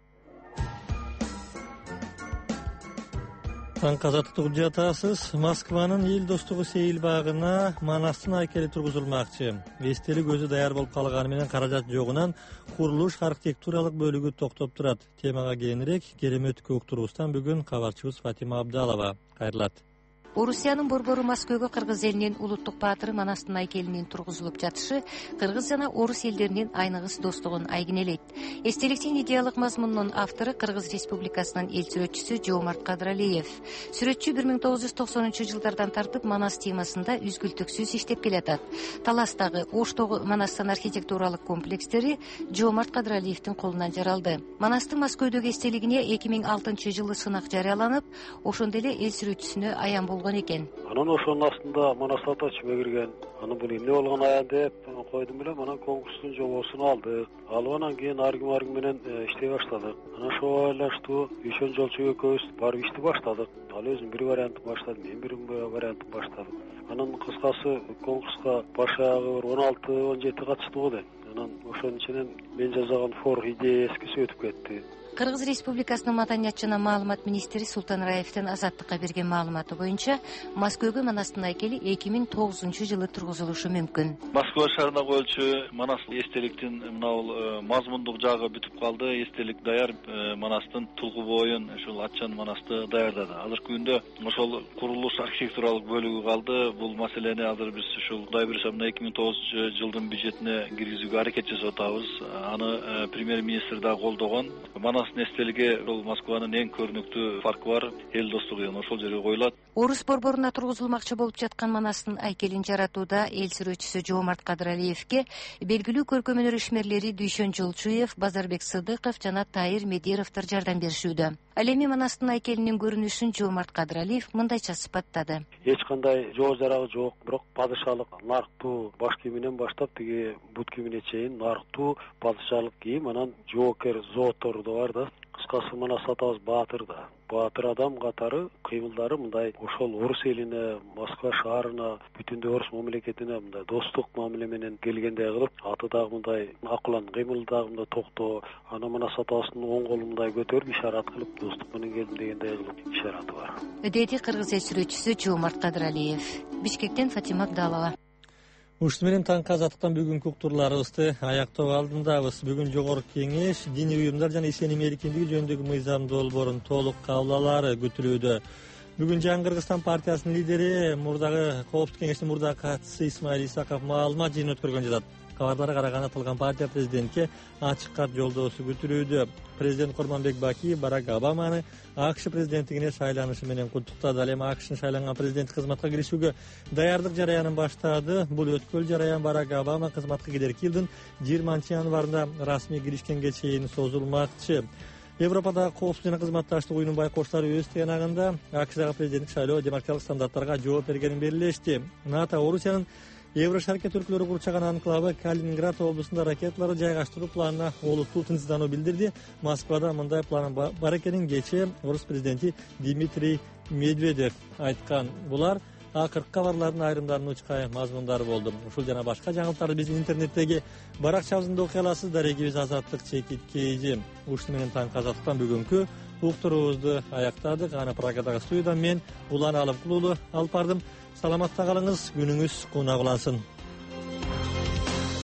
Казаттык жатасыз. Москванын эл достугу сейил багына Манастын айкели тургузулмакчы. Эстелик өзү даяр болуп калганы менен каражат жогунан курулуш архитектуралык бөлүгү токтоп турат. Темага кийинирээк Керемет Көктурбуздан бүгүн кабарчыбыз Фатима Абдалова кайрылат. Орусиянын борбору Москвага кыргыз элинин улуттук баатыры Манастын айкелинин тургузулуп жатышы кыргыз жана орус элдеринин айныгыс достугун айгинелейт. Эстеликтин идеялык мазмунунун автору Кыргыз Республикасынын эл сүрөтчүсү Жоомарт Кадралиев. Сүрөтчү 1990-жылдардан тартып Манас темасында үзгүлтүксүз иштеп келатат. Таластагы, Оштогу Манастын архитектуралык комплекстери Жоомарт Кадралиевдин колунан жаралды. Манастын Москвадагы эстелигине 2006-жылы сынак жарыяланып, ошондо эле эл сүрөтчүсүнө аян экен. Анан ошонун астында Манас ата чыга кирген. Анан бул эмне болгон аян деп койдум эле, анан конкурстун жобосун алдык. Алып анан кийин аргим менен иштей баштадык. Анан ошого байланыштуу Ишон Жолчу экөөбүз барып ишти баштадык. Ал өзүнүн бир вариантын баштады, мен бир вариантын баштадым. Анан кыскасы конкурска башагы 16-17 катыштыбы дейм. Анан ошонун ичинен мен жазган фор идеясы өтүп кетти. Кыргыз Республикасынын маданият жана маалымат министри Султан Раевдин Азаттыкка берген маалыматы боюнча, Москвага Манастын айкели 2009-жылы тургузулушу мүмкүн. Москва шаарына коюлчу Манас эстеликтин мына мазмундук жагы бүтүп калды. Эстелик даяр, Манастын тулгу боюн, ошол атчан Манасты даярдады. Азыркы күндө ошол курулуш архитектуралык бөлүгү калды. Бул маселени азыр биз ушул Кудай буйруса 2009-жылдын бюджетине киргизүүгө аракет жасап атабыз. Аны премьер-министр да колдогон. Манастын эстелиги бул Москванын эң көрүнүктүү паркы бар, эл достугу деген ошол жерге коюлат. Орус борборуна тургузулмакчы болуп жаткан Манастын айкелин жаратууда эл сүрөтчүсү Жоомарт Кадралиевге белгилүү көркөм өнөр ишмерлери Дүйшөн Жолчуев, Базарбек Сыдыков жана Тайыр Медеровдор жардам беришүүдө. Ал эми Манастын айкелинин көрүнүшүн Жоомарт Кадралиев мындайча сыпаттады. Эч кандай жоо жарагы жок, бирок падышалык нарктуу баш кийиминен баштап тиги бут кийимине чейин нарктуу падышалык кийим, анан жоокер зооттор да бар да. Кыскасы Манас атабыз баатыр да. Баатыр адам катары кыймылдары мындай ошол орус элине, Москва шаарына, бүтүндөй орус мамлекетине мындай достук мамиле менен келгендей кылып, аты дагы мындай акылан, кыймыл дагы мындай токтоо, ана Манас атабыздын оң колун мындай көтөрүп ишарат кылып, достук менен келдим дегендей кылып ишараты бар. Деди Кыргыз эл сүрөтчүсү Жоомарт Кадралиев. Бишкектен Фатима Абдалова. Ушуну менен таңкы азаттыктан бүгүнкү уктурларыбызды аяктоо алдындабыз. Бүгүн Жогорку Кеңеш диний уюмдар жана ишеним эркиндиги жөнүндөгү мыйзам долбоорунун толук кабыл күтүлүүдө. Бүгүн Жаңы Кыргызстан партиясынын лидери, мурдагы Коопсуздук кеңештин мурдагы катчысы Исмаил Исаков маалымат жыйынын өткөргөн жатат. Кабарларга караганда аталган партия президентке ачык кат жолдоосу күтүрүүдө. Президент Курманбек Бакиев Барак Обаманы АКШ президенттигине шайланышы менен куттуктады. Ал эми АКШнын шайланган президенттик кызматка киришүүгө даярдык жараянын баштады. Бул өткөл жараян Барак Обама кызматка кийинки жылдын 20 январында расмий киришкенге чейин созулмакчы. Европадагы коопсуздук жана кызматташтык уюмунун байкоштору өз тыянагында АКШдагы президенттик шайлоо демократиялык стандарттарга жооп бергенин белгилешти. НАТО Орусиянын Еврошаркет өлкөлөрү курчаган анклавы Калининград облусунда ракеталарды жайгаштыруу планына олуттуу тынчсыздануу билдирди. Москвада мындай план бар экенин кечээ орус президенти Дмитрий Медведев айткан. Булар акыркы кабарлардын айрымдарынын учкай мазмундары болду. Ушул жана башка жаңылыктарды биздин интернеттеги баракчабызда окуй аласыз. Дарегибиз Азаттык Чекиткейжи. Ушуну менен таңкы Азаттыктан бүгүнкү уктуруубузду аяктадык. Аны Прагадагы студиядан мен Улан Алымкулуулу алып бардым. Саламатта калыңыз, күнүңүз кунак улансын.